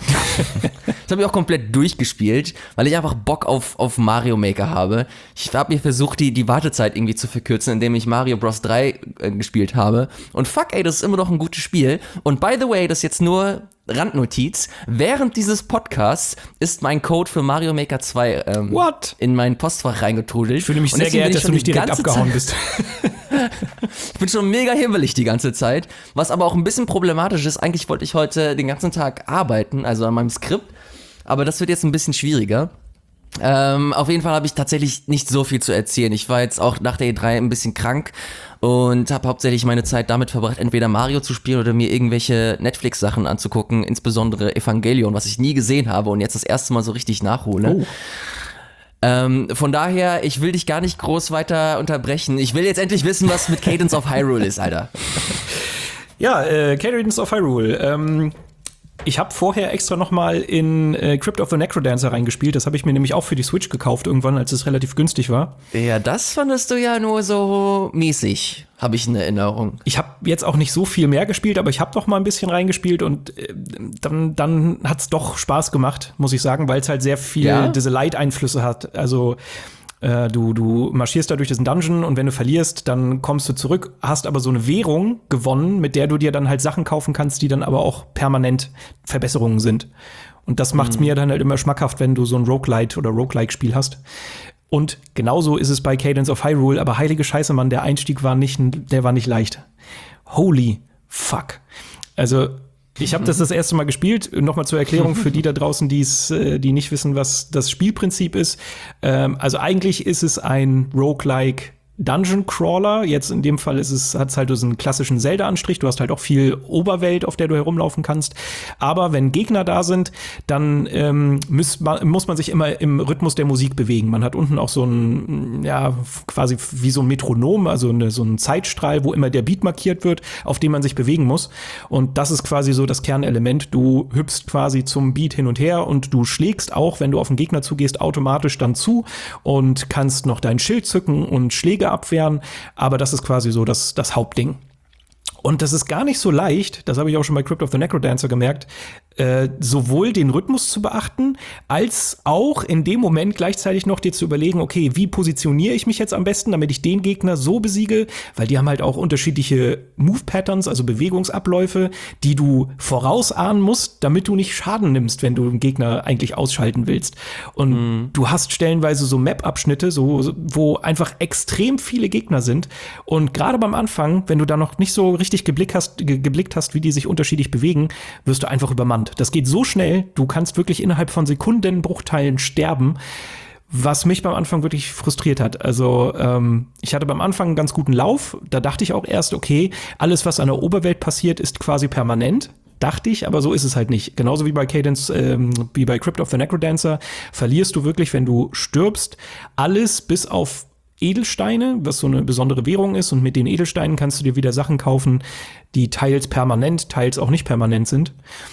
durchgespielt, weil ich einfach Bock auf Mario Maker habe. Ich habe mir versucht, die Wartezeit irgendwie zu verkürzen, indem ich Mario Bros. 3 gespielt habe. Und fuck, das ist immer noch ein gutes Spiel. Und by the way, das ist jetzt nur Randnotiz, während dieses Podcasts ist mein Code für Mario Maker 2 in mein Postfach reingetrudelt. Ich fühle mich sehr geehrt, dass du nicht direkt abgehauen bist. Ich bin schon mega himmelig die ganze Zeit, was aber auch ein bisschen problematisch ist. Eigentlich wollte ich heute den ganzen Tag arbeiten, also an meinem Skript, aber das wird jetzt ein bisschen schwieriger. Auf jeden Fall habe ich tatsächlich nicht so viel zu erzählen. Ich war jetzt auch nach der E3 ein bisschen krank und habe hauptsächlich meine Zeit damit verbracht, entweder Mario zu spielen oder mir irgendwelche Netflix-Sachen anzugucken, insbesondere Evangelion, was ich nie gesehen habe und jetzt das erste Mal so richtig nachhole. Von daher, ich will dich gar nicht groß weiter unterbrechen. Ich will jetzt endlich wissen, was mit Cadence of Hyrule ist, Alter. Ja, Cadence of Hyrule. Ich habe vorher extra noch mal in Crypt of the Necrodancer reingespielt. Das habe ich mir nämlich auch für die Switch gekauft irgendwann, als es relativ günstig war. Ja, das fandest du ja nur so mäßig, habe ich in Erinnerung. Ich habe jetzt auch nicht so viel mehr gespielt, aber ich habe doch mal ein bisschen reingespielt und dann hat's doch Spaß gemacht, muss ich sagen, weil es halt sehr viel diese Light-Einflüsse hat. Also du marschierst da durch diesen Dungeon und wenn du verlierst, dann kommst du zurück, hast aber so eine Währung gewonnen, mit der du dir dann halt Sachen kaufen kannst, die dann aber auch permanent Verbesserungen sind. Und das macht's mir dann halt immer schmackhaft, wenn du so ein Roguelite oder Roguelike-Spiel hast. Und genauso ist es bei Cadence of Hyrule, aber heilige Scheiße, Mann, der Einstieg war nicht leicht. Holy fuck. Also ich habe das erste Mal gespielt. Nochmal zur Erklärung für die da draußen, die nicht wissen, was das Spielprinzip ist. Also eigentlich ist es ein Roguelike Dungeon Crawler. Jetzt in dem Fall hat's halt so einen klassischen Zelda-Anstrich. Du hast halt auch viel Oberwelt, auf der du herumlaufen kannst. Aber wenn Gegner da sind, dann muss man sich immer im Rhythmus der Musik bewegen. Man hat unten auch so ein, quasi wie so ein Metronom, also so ein Zeitstrahl, wo immer der Beat markiert wird, auf dem man sich bewegen muss. Und das ist quasi so das Kernelement. Du hüpfst quasi zum Beat hin und her und du schlägst auch, wenn du auf den Gegner zugehst, automatisch dann zu und kannst noch dein Schild zücken und Schläge abwehren, aber das ist quasi so das Hauptding. Und das ist gar nicht so leicht, das habe ich auch schon bei Crypt of the Necrodancer gemerkt, sowohl den Rhythmus zu beachten, als auch in dem Moment gleichzeitig noch dir zu überlegen, okay, wie positioniere ich mich jetzt am besten, damit ich den Gegner so besiege, weil die haben halt auch unterschiedliche Move-Patterns, also Bewegungsabläufe, die du vorausahnen musst, damit du nicht Schaden nimmst, wenn du den Gegner eigentlich ausschalten willst. Und du hast stellenweise so Map-Abschnitte, wo einfach extrem viele Gegner sind. Und gerade beim Anfang, wenn du da noch nicht so richtig geblickt hast, wie die sich unterschiedlich bewegen, wirst du einfach übermannt. Das geht so schnell, du kannst wirklich innerhalb von Sekundenbruchteilen sterben, was mich beim Anfang wirklich frustriert hat. Also ich hatte beim Anfang einen ganz guten Lauf, da dachte ich auch erst, okay, alles, was an der Oberwelt passiert, ist quasi permanent. Dachte ich, aber so ist es halt nicht. Genauso wie bei wie bei Crypt of the Necrodancer, verlierst du wirklich, wenn du stirbst, alles bis auf Edelsteine, was so eine besondere Währung ist, und mit den Edelsteinen kannst du dir wieder Sachen kaufen, die teils permanent, teils auch nicht permanent sind.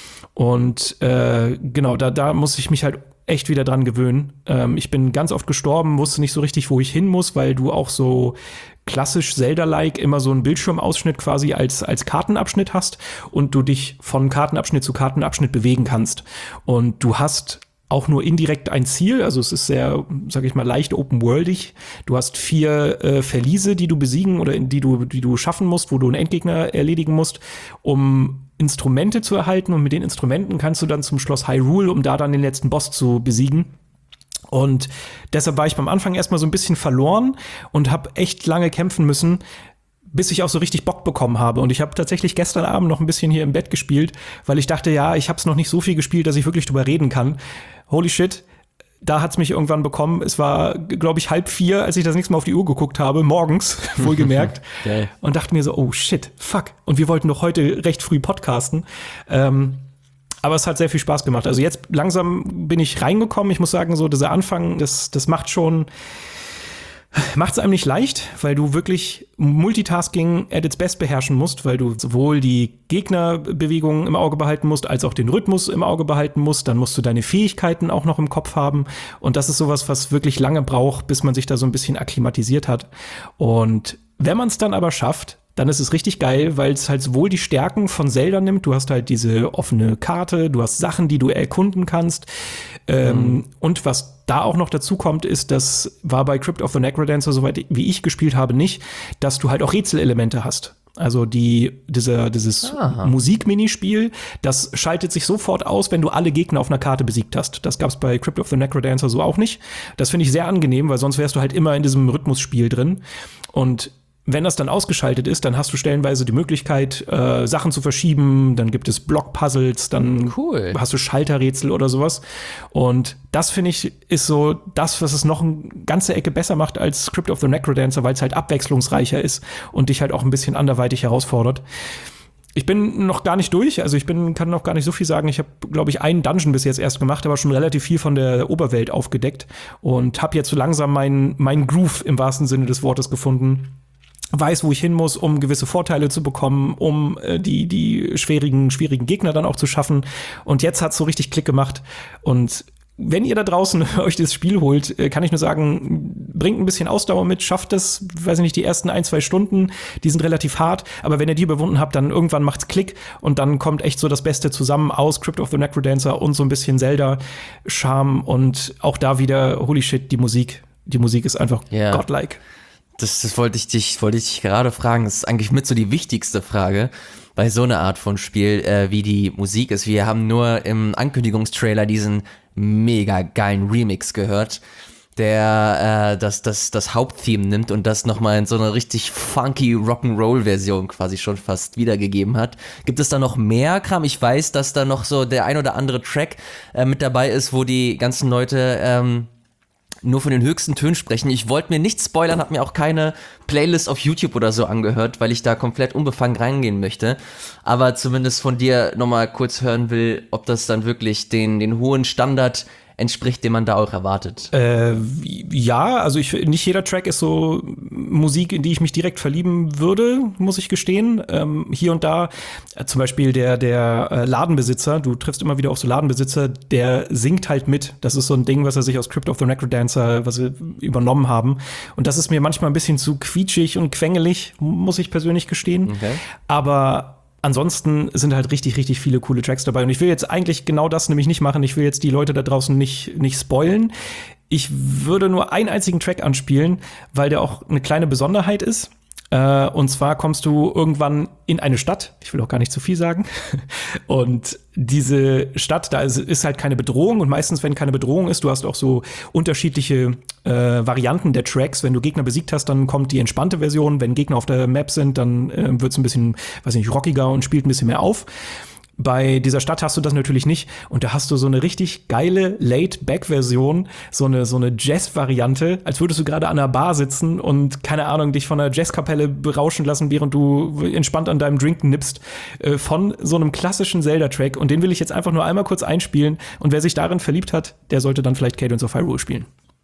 Und genau, da muss ich mich halt echt wieder dran gewöhnen. Ich bin ganz oft gestorben, wusste nicht so richtig, wo ich hin muss, weil du auch so klassisch Zelda-like immer so einen Bildschirmausschnitt quasi als Kartenabschnitt hast und du dich von Kartenabschnitt zu Kartenabschnitt bewegen kannst. Und du hast auch nur indirekt ein Ziel, also es ist sehr, sag ich mal, leicht open-worldig. Du hast 4 Verliese, die du besiegen oder die du schaffen musst, wo du einen Endgegner erledigen musst, um Instrumente zu erhalten, und mit den Instrumenten kannst du dann zum Schloss Hyrule, um da dann den letzten Boss zu besiegen. Und deshalb war ich beim Anfang erstmal so ein bisschen verloren und habe echt lange kämpfen müssen, bis ich auch so richtig Bock bekommen habe. Und ich habe tatsächlich gestern Abend noch ein bisschen hier im Bett gespielt, weil ich dachte, ja, ich habe es noch nicht so viel gespielt, dass ich wirklich drüber reden kann. Holy shit, da hat's mich irgendwann bekommen. Es war, glaube ich, 3:30, als ich das nächste Mal auf die Uhr geguckt habe, morgens, wohlgemerkt. Okay. Und dachte mir so, oh shit, fuck. Und wir wollten doch heute recht früh podcasten. Aber es hat sehr viel Spaß gemacht. Also jetzt langsam bin ich reingekommen. Ich muss sagen, so dieser Anfang, das macht's einem nicht leicht, weil du wirklich Multitasking at its best beherrschen musst, weil du sowohl die Gegnerbewegungen im Auge behalten musst, als auch den Rhythmus im Auge behalten musst. Dann musst du deine Fähigkeiten auch noch im Kopf haben. Und das ist sowas, was wirklich lange braucht, bis man sich da so ein bisschen akklimatisiert hat. Und wenn man es dann aber schafft, dann ist es richtig geil, weil es halt sowohl die Stärken von Zelda nimmt, du hast halt diese offene Karte, du hast Sachen, die du erkunden kannst. Und was da auch noch dazu kommt, ist, das war bei Crypt of the Necrodancer, soweit wie ich gespielt habe, nicht, dass du halt auch Rätselelemente hast. Also dieses Musik-Minispiel, das schaltet sich sofort aus, wenn du alle Gegner auf einer Karte besiegt hast. Das gab's bei Crypt of the Necrodancer so auch nicht. Das finde ich sehr angenehm, weil sonst wärst du halt immer in diesem Rhythmusspiel drin. Und wenn das dann ausgeschaltet ist, dann hast du stellenweise die Möglichkeit, Sachen zu verschieben. Dann gibt es Blockpuzzles, dann hast du Schalterrätsel oder sowas. Und das, finde ich, ist so das, was es noch eine ganze Ecke besser macht als Crypt of the Necrodancer, weil es halt abwechslungsreicher ist und dich halt auch ein bisschen anderweitig herausfordert. Ich bin noch gar nicht durch, also kann noch gar nicht so viel sagen. Ich habe, glaube ich, einen Dungeon bis jetzt erst gemacht, aber schon relativ viel von der Oberwelt aufgedeckt und habe jetzt so langsam meinen Groove im wahrsten Sinne des Wortes gefunden. Weiß, wo ich hin muss, um gewisse Vorteile zu bekommen, um die schwierigen Gegner dann auch zu schaffen. Und jetzt hat's so richtig Klick gemacht. Und wenn ihr da draußen euch das Spiel holt, kann ich nur sagen, bringt ein bisschen Ausdauer mit, schafft es, weiß ich nicht, die ersten 1-2 Stunden, die sind relativ hart, aber wenn ihr die überwunden habt, dann irgendwann macht's Klick und dann kommt echt so das Beste zusammen aus Crypt of the Necrodancer und so ein bisschen Zelda-Charme und auch da wieder, holy shit, die Musik ist einfach godlike. Das wollte ich dich gerade fragen. Das ist eigentlich mit so die wichtigste Frage bei so einer Art von Spiel, wie die Musik ist. Wir haben nur im Ankündigungstrailer diesen mega geilen Remix gehört, der das Haupttheme nimmt und das nochmal in so eine richtig funky Rock'n'Roll-Version quasi schon fast wiedergegeben hat. Gibt es da noch mehr Kram? Ich weiß, dass da noch so der ein oder andere Track mit dabei ist, wo die ganzen Leute nur von den höchsten Tönen sprechen. Ich wollte mir nicht spoilern, habe mir auch keine Playlist auf YouTube oder so angehört, weil ich da komplett unbefangen reingehen möchte. Aber zumindest von dir nochmal kurz hören will, ob das dann wirklich den hohen Standard entspricht, den man da auch erwartet. Ja, also nicht jeder Track ist so Musik, in die ich mich direkt verlieben würde, muss ich gestehen. Hier und da, zum Beispiel der Ladenbesitzer, du triffst immer wieder auf so Ladenbesitzer, der singt halt mit. Das ist so ein Ding, was er sich aus Crypt of the Necrodancer, was wir übernommen haben. Und das ist mir manchmal ein bisschen zu quietschig und quengelig, muss ich persönlich gestehen. Okay. Aber ansonsten sind halt richtig, richtig viele coole Tracks dabei. Und ich will jetzt eigentlich genau das nämlich nicht machen. Ich will jetzt die Leute da draußen nicht spoilen. Ich würde nur einen einzigen Track anspielen, weil der auch eine kleine Besonderheit ist. Und zwar kommst du irgendwann in eine Stadt. Ich will auch gar nicht zu viel sagen. Und diese Stadt, da ist halt keine Bedrohung. Und meistens, wenn keine Bedrohung ist, du hast auch so unterschiedliche Varianten der Tracks. Wenn du Gegner besiegt hast, dann kommt die entspannte Version. Wenn Gegner auf der Map sind, dann wird's ein bisschen, weiß nicht, rockiger und spielt ein bisschen mehr auf. Bei dieser Stadt hast du das natürlich nicht. Und da hast du so eine richtig geile Laid-Back-Version, so eine Jazz-Variante, als würdest du gerade an einer Bar sitzen und, keine Ahnung, dich von einer Jazzkapelle berauschen lassen, während du entspannt an deinem Drink nippst, von so einem klassischen Zelda-Track. Und den will ich jetzt einfach nur einmal kurz einspielen. Und wer sich darin verliebt hat, der sollte dann vielleicht Cadence of Hyrule spielen.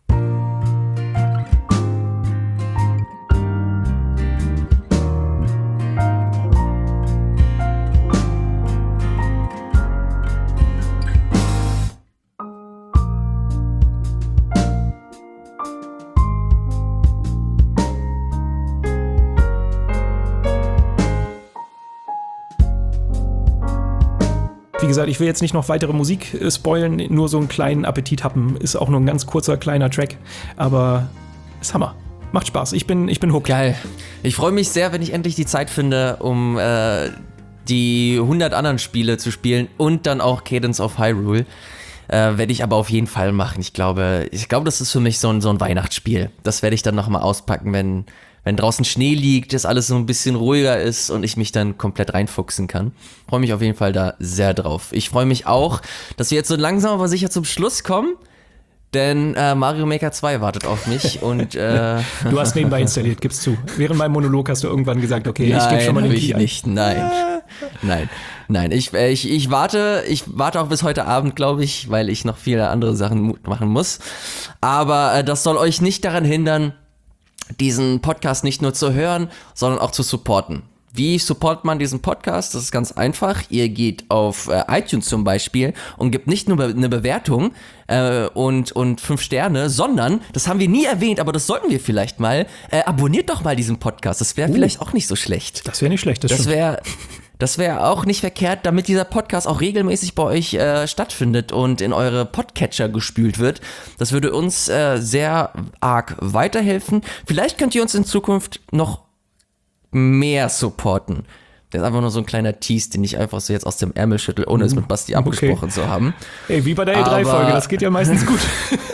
Wie gesagt, ich will jetzt nicht noch weitere Musik spoilen, nur so einen kleinen Appetit happen. Ist auch nur ein ganz kurzer, kleiner Track, aber ist Hammer. Macht Spaß. Ich bin hooked. Geil. Ich freue mich sehr, wenn ich endlich die Zeit finde, um die 100 anderen Spiele zu spielen und dann auch Cadence of Hyrule. Werde ich aber auf jeden Fall machen. Ich glaube, das ist für mich so ein Weihnachtsspiel. Das werde ich dann nochmal auspacken, wenn draußen Schnee liegt, das alles so ein bisschen ruhiger ist und ich mich dann komplett reinfuchsen kann. Freue mich auf jeden Fall da sehr drauf. Ich freue mich auch, dass wir jetzt so langsam aber sicher zum Schluss kommen, denn Mario Maker 2 wartet auf mich und Du hast nebenbei installiert, gib's zu. Während meinem Monolog hast du irgendwann gesagt, okay, ich gebe schon mal den Key ein. Nein. Ich warte auch bis heute Abend, glaube ich, weil ich noch viele andere Sachen machen muss. Aber das soll euch nicht daran hindern, diesen Podcast nicht nur zu hören, sondern auch zu supporten. Wie supportet man diesen Podcast? Das ist ganz einfach. Ihr geht auf iTunes zum Beispiel und gebt nicht nur eine Bewertung und 5 Sterne, sondern, das haben wir nie erwähnt, aber das sollten wir vielleicht mal, abonniert doch mal diesen Podcast. Das wäre vielleicht auch nicht so schlecht. Das wäre nicht schlecht, Das wäre auch nicht verkehrt, damit dieser Podcast auch regelmäßig bei euch stattfindet und in eure Podcatcher gespült wird. Das würde uns sehr arg weiterhelfen. Vielleicht könnt ihr uns in Zukunft noch mehr supporten. Das ist einfach nur so ein kleiner Tease, den ich einfach so jetzt aus dem Ärmel schüttel, ohne es mit Basti abgesprochen zu haben. Ey, wie bei der E3-Folge, das geht ja meistens gut.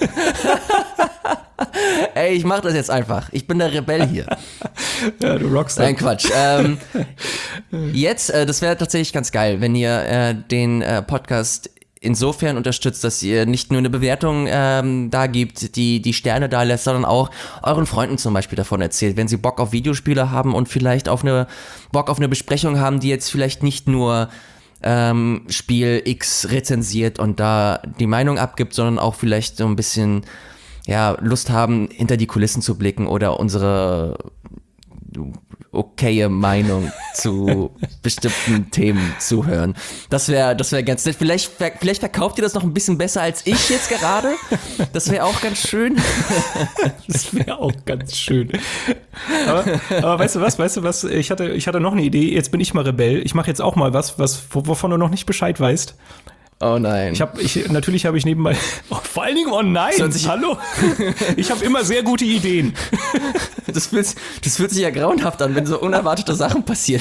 Ey, ich mach das jetzt einfach. Ich bin der Rebell hier. Ja, du Rockstar. Nein, Quatsch. Jetzt, das wäre tatsächlich ganz geil, wenn ihr den Podcast insofern unterstützt, dass ihr nicht nur eine Bewertung da gibt, die Sterne da lässt, sondern auch euren Freunden zum Beispiel davon erzählt, wenn sie Bock auf Videospiele haben und vielleicht Bock auf eine Besprechung haben, die jetzt vielleicht nicht nur Spiel X rezensiert und da die Meinung abgibt, sondern auch vielleicht so ein bisschen Lust haben, hinter die Kulissen zu blicken oder unsere okaye Meinung zu bestimmten Themen zu hören. Das wäre ganz nett. Vielleicht verkauft ihr das noch ein bisschen besser als ich jetzt gerade. Das wäre auch ganz schön. Das wäre auch ganz schön. Aber weißt du was? Ich hatte noch eine Idee. Jetzt bin ich mal Rebell. Ich mache jetzt auch mal was, wovon du noch nicht Bescheid weißt. Oh nein. Natürlich habe ich nebenbei. Vor allen Dingen, oh nein, hallo. Ich habe immer sehr gute Ideen. Das fühlt sich ja grauenhaft an, wenn so unerwartete Sachen passieren.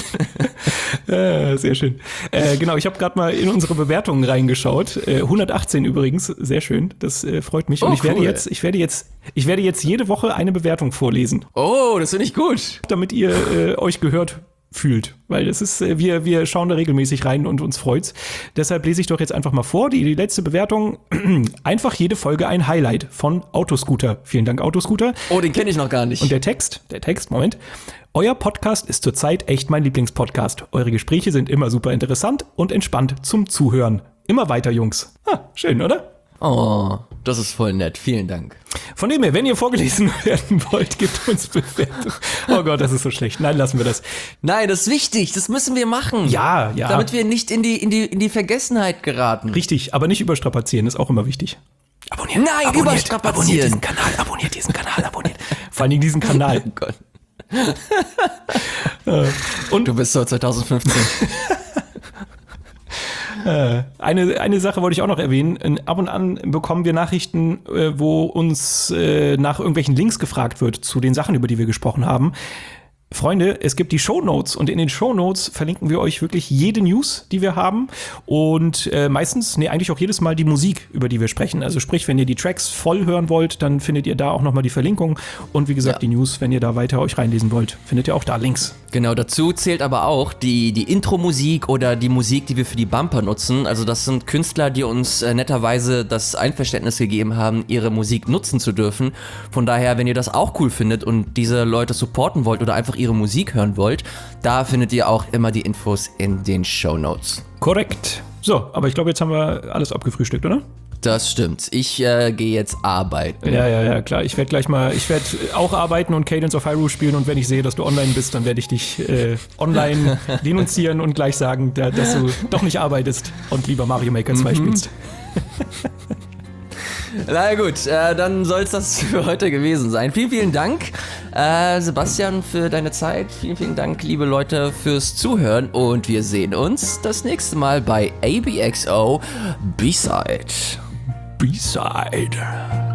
Sehr schön. Genau, ich habe gerade mal in unsere Bewertungen reingeschaut. 118 übrigens, sehr schön. Das freut mich. Und ich werde jetzt jede Woche eine Bewertung vorlesen. Oh, das finde ich gut. Damit ihr euch gehört fühlt, weil das ist, wir schauen da regelmäßig rein und uns freut's. Deshalb lese ich doch jetzt einfach mal vor, die letzte Bewertung, einfach jede Folge ein Highlight von Autoscooter. Vielen Dank, Autoscooter. Oh, den kenne ich noch gar nicht. Und der Text, Moment. Euer Podcast ist zurzeit echt mein Lieblingspodcast. Eure Gespräche sind immer super interessant und entspannt zum Zuhören. Immer weiter, Jungs. Schön, oder? Oh, das ist voll nett. Vielen Dank. Von dem her, wenn ihr vorgelesen werden wollt, gebt uns Bewertung. Oh Gott, das ist so schlecht. Nein, lassen wir das. Nein, das ist wichtig. Das müssen wir machen. Ja. Damit wir nicht in die Vergessenheit geraten. Richtig, aber nicht überstrapazieren, ist auch immer wichtig. Überstrapazieren. Abonniert diesen Kanal. Vor allen Dingen diesen Kanal. Oh Gott. Und du bist so 2015. Eine Sache wollte ich auch noch erwähnen. Ab und an bekommen wir Nachrichten, wo uns nach irgendwelchen Links gefragt wird zu den Sachen, über die wir gesprochen haben. Freunde, es gibt die Shownotes und in den Shownotes verlinken wir euch wirklich jede News, die wir haben und eigentlich auch jedes Mal die Musik, über die wir sprechen. Also sprich, wenn ihr die Tracks voll hören wollt, dann findet ihr da auch nochmal die Verlinkung und wie gesagt die News, wenn ihr da weiter euch reinlesen wollt, findet ihr auch da Links. Genau, dazu zählt aber auch die Intro-Musik oder die Musik, die wir für die Bumper nutzen. Also das sind Künstler, die uns netterweise das Einverständnis gegeben haben, ihre Musik nutzen zu dürfen. Von daher, wenn ihr das auch cool findet und diese Leute supporten wollt oder einfach ihre Musik hören wollt, da findet ihr auch immer die Infos in den Shownotes. Korrekt. So, aber ich glaube, jetzt haben wir alles abgefrühstückt, oder? Das stimmt. Ich gehe jetzt arbeiten. Ja, klar. Ich werde auch arbeiten und Cadence of Hyrule spielen und wenn ich sehe, dass du online bist, dann werde ich dich online denunzieren und gleich sagen, dass du doch nicht arbeitest und lieber Mario Maker 2 spielst. Na gut, dann soll es das für heute gewesen sein. Vielen, vielen Dank, Sebastian, für deine Zeit. Vielen, vielen Dank, liebe Leute, fürs Zuhören. Und wir sehen uns das nächste Mal bei ABXO B-Side. B-Side.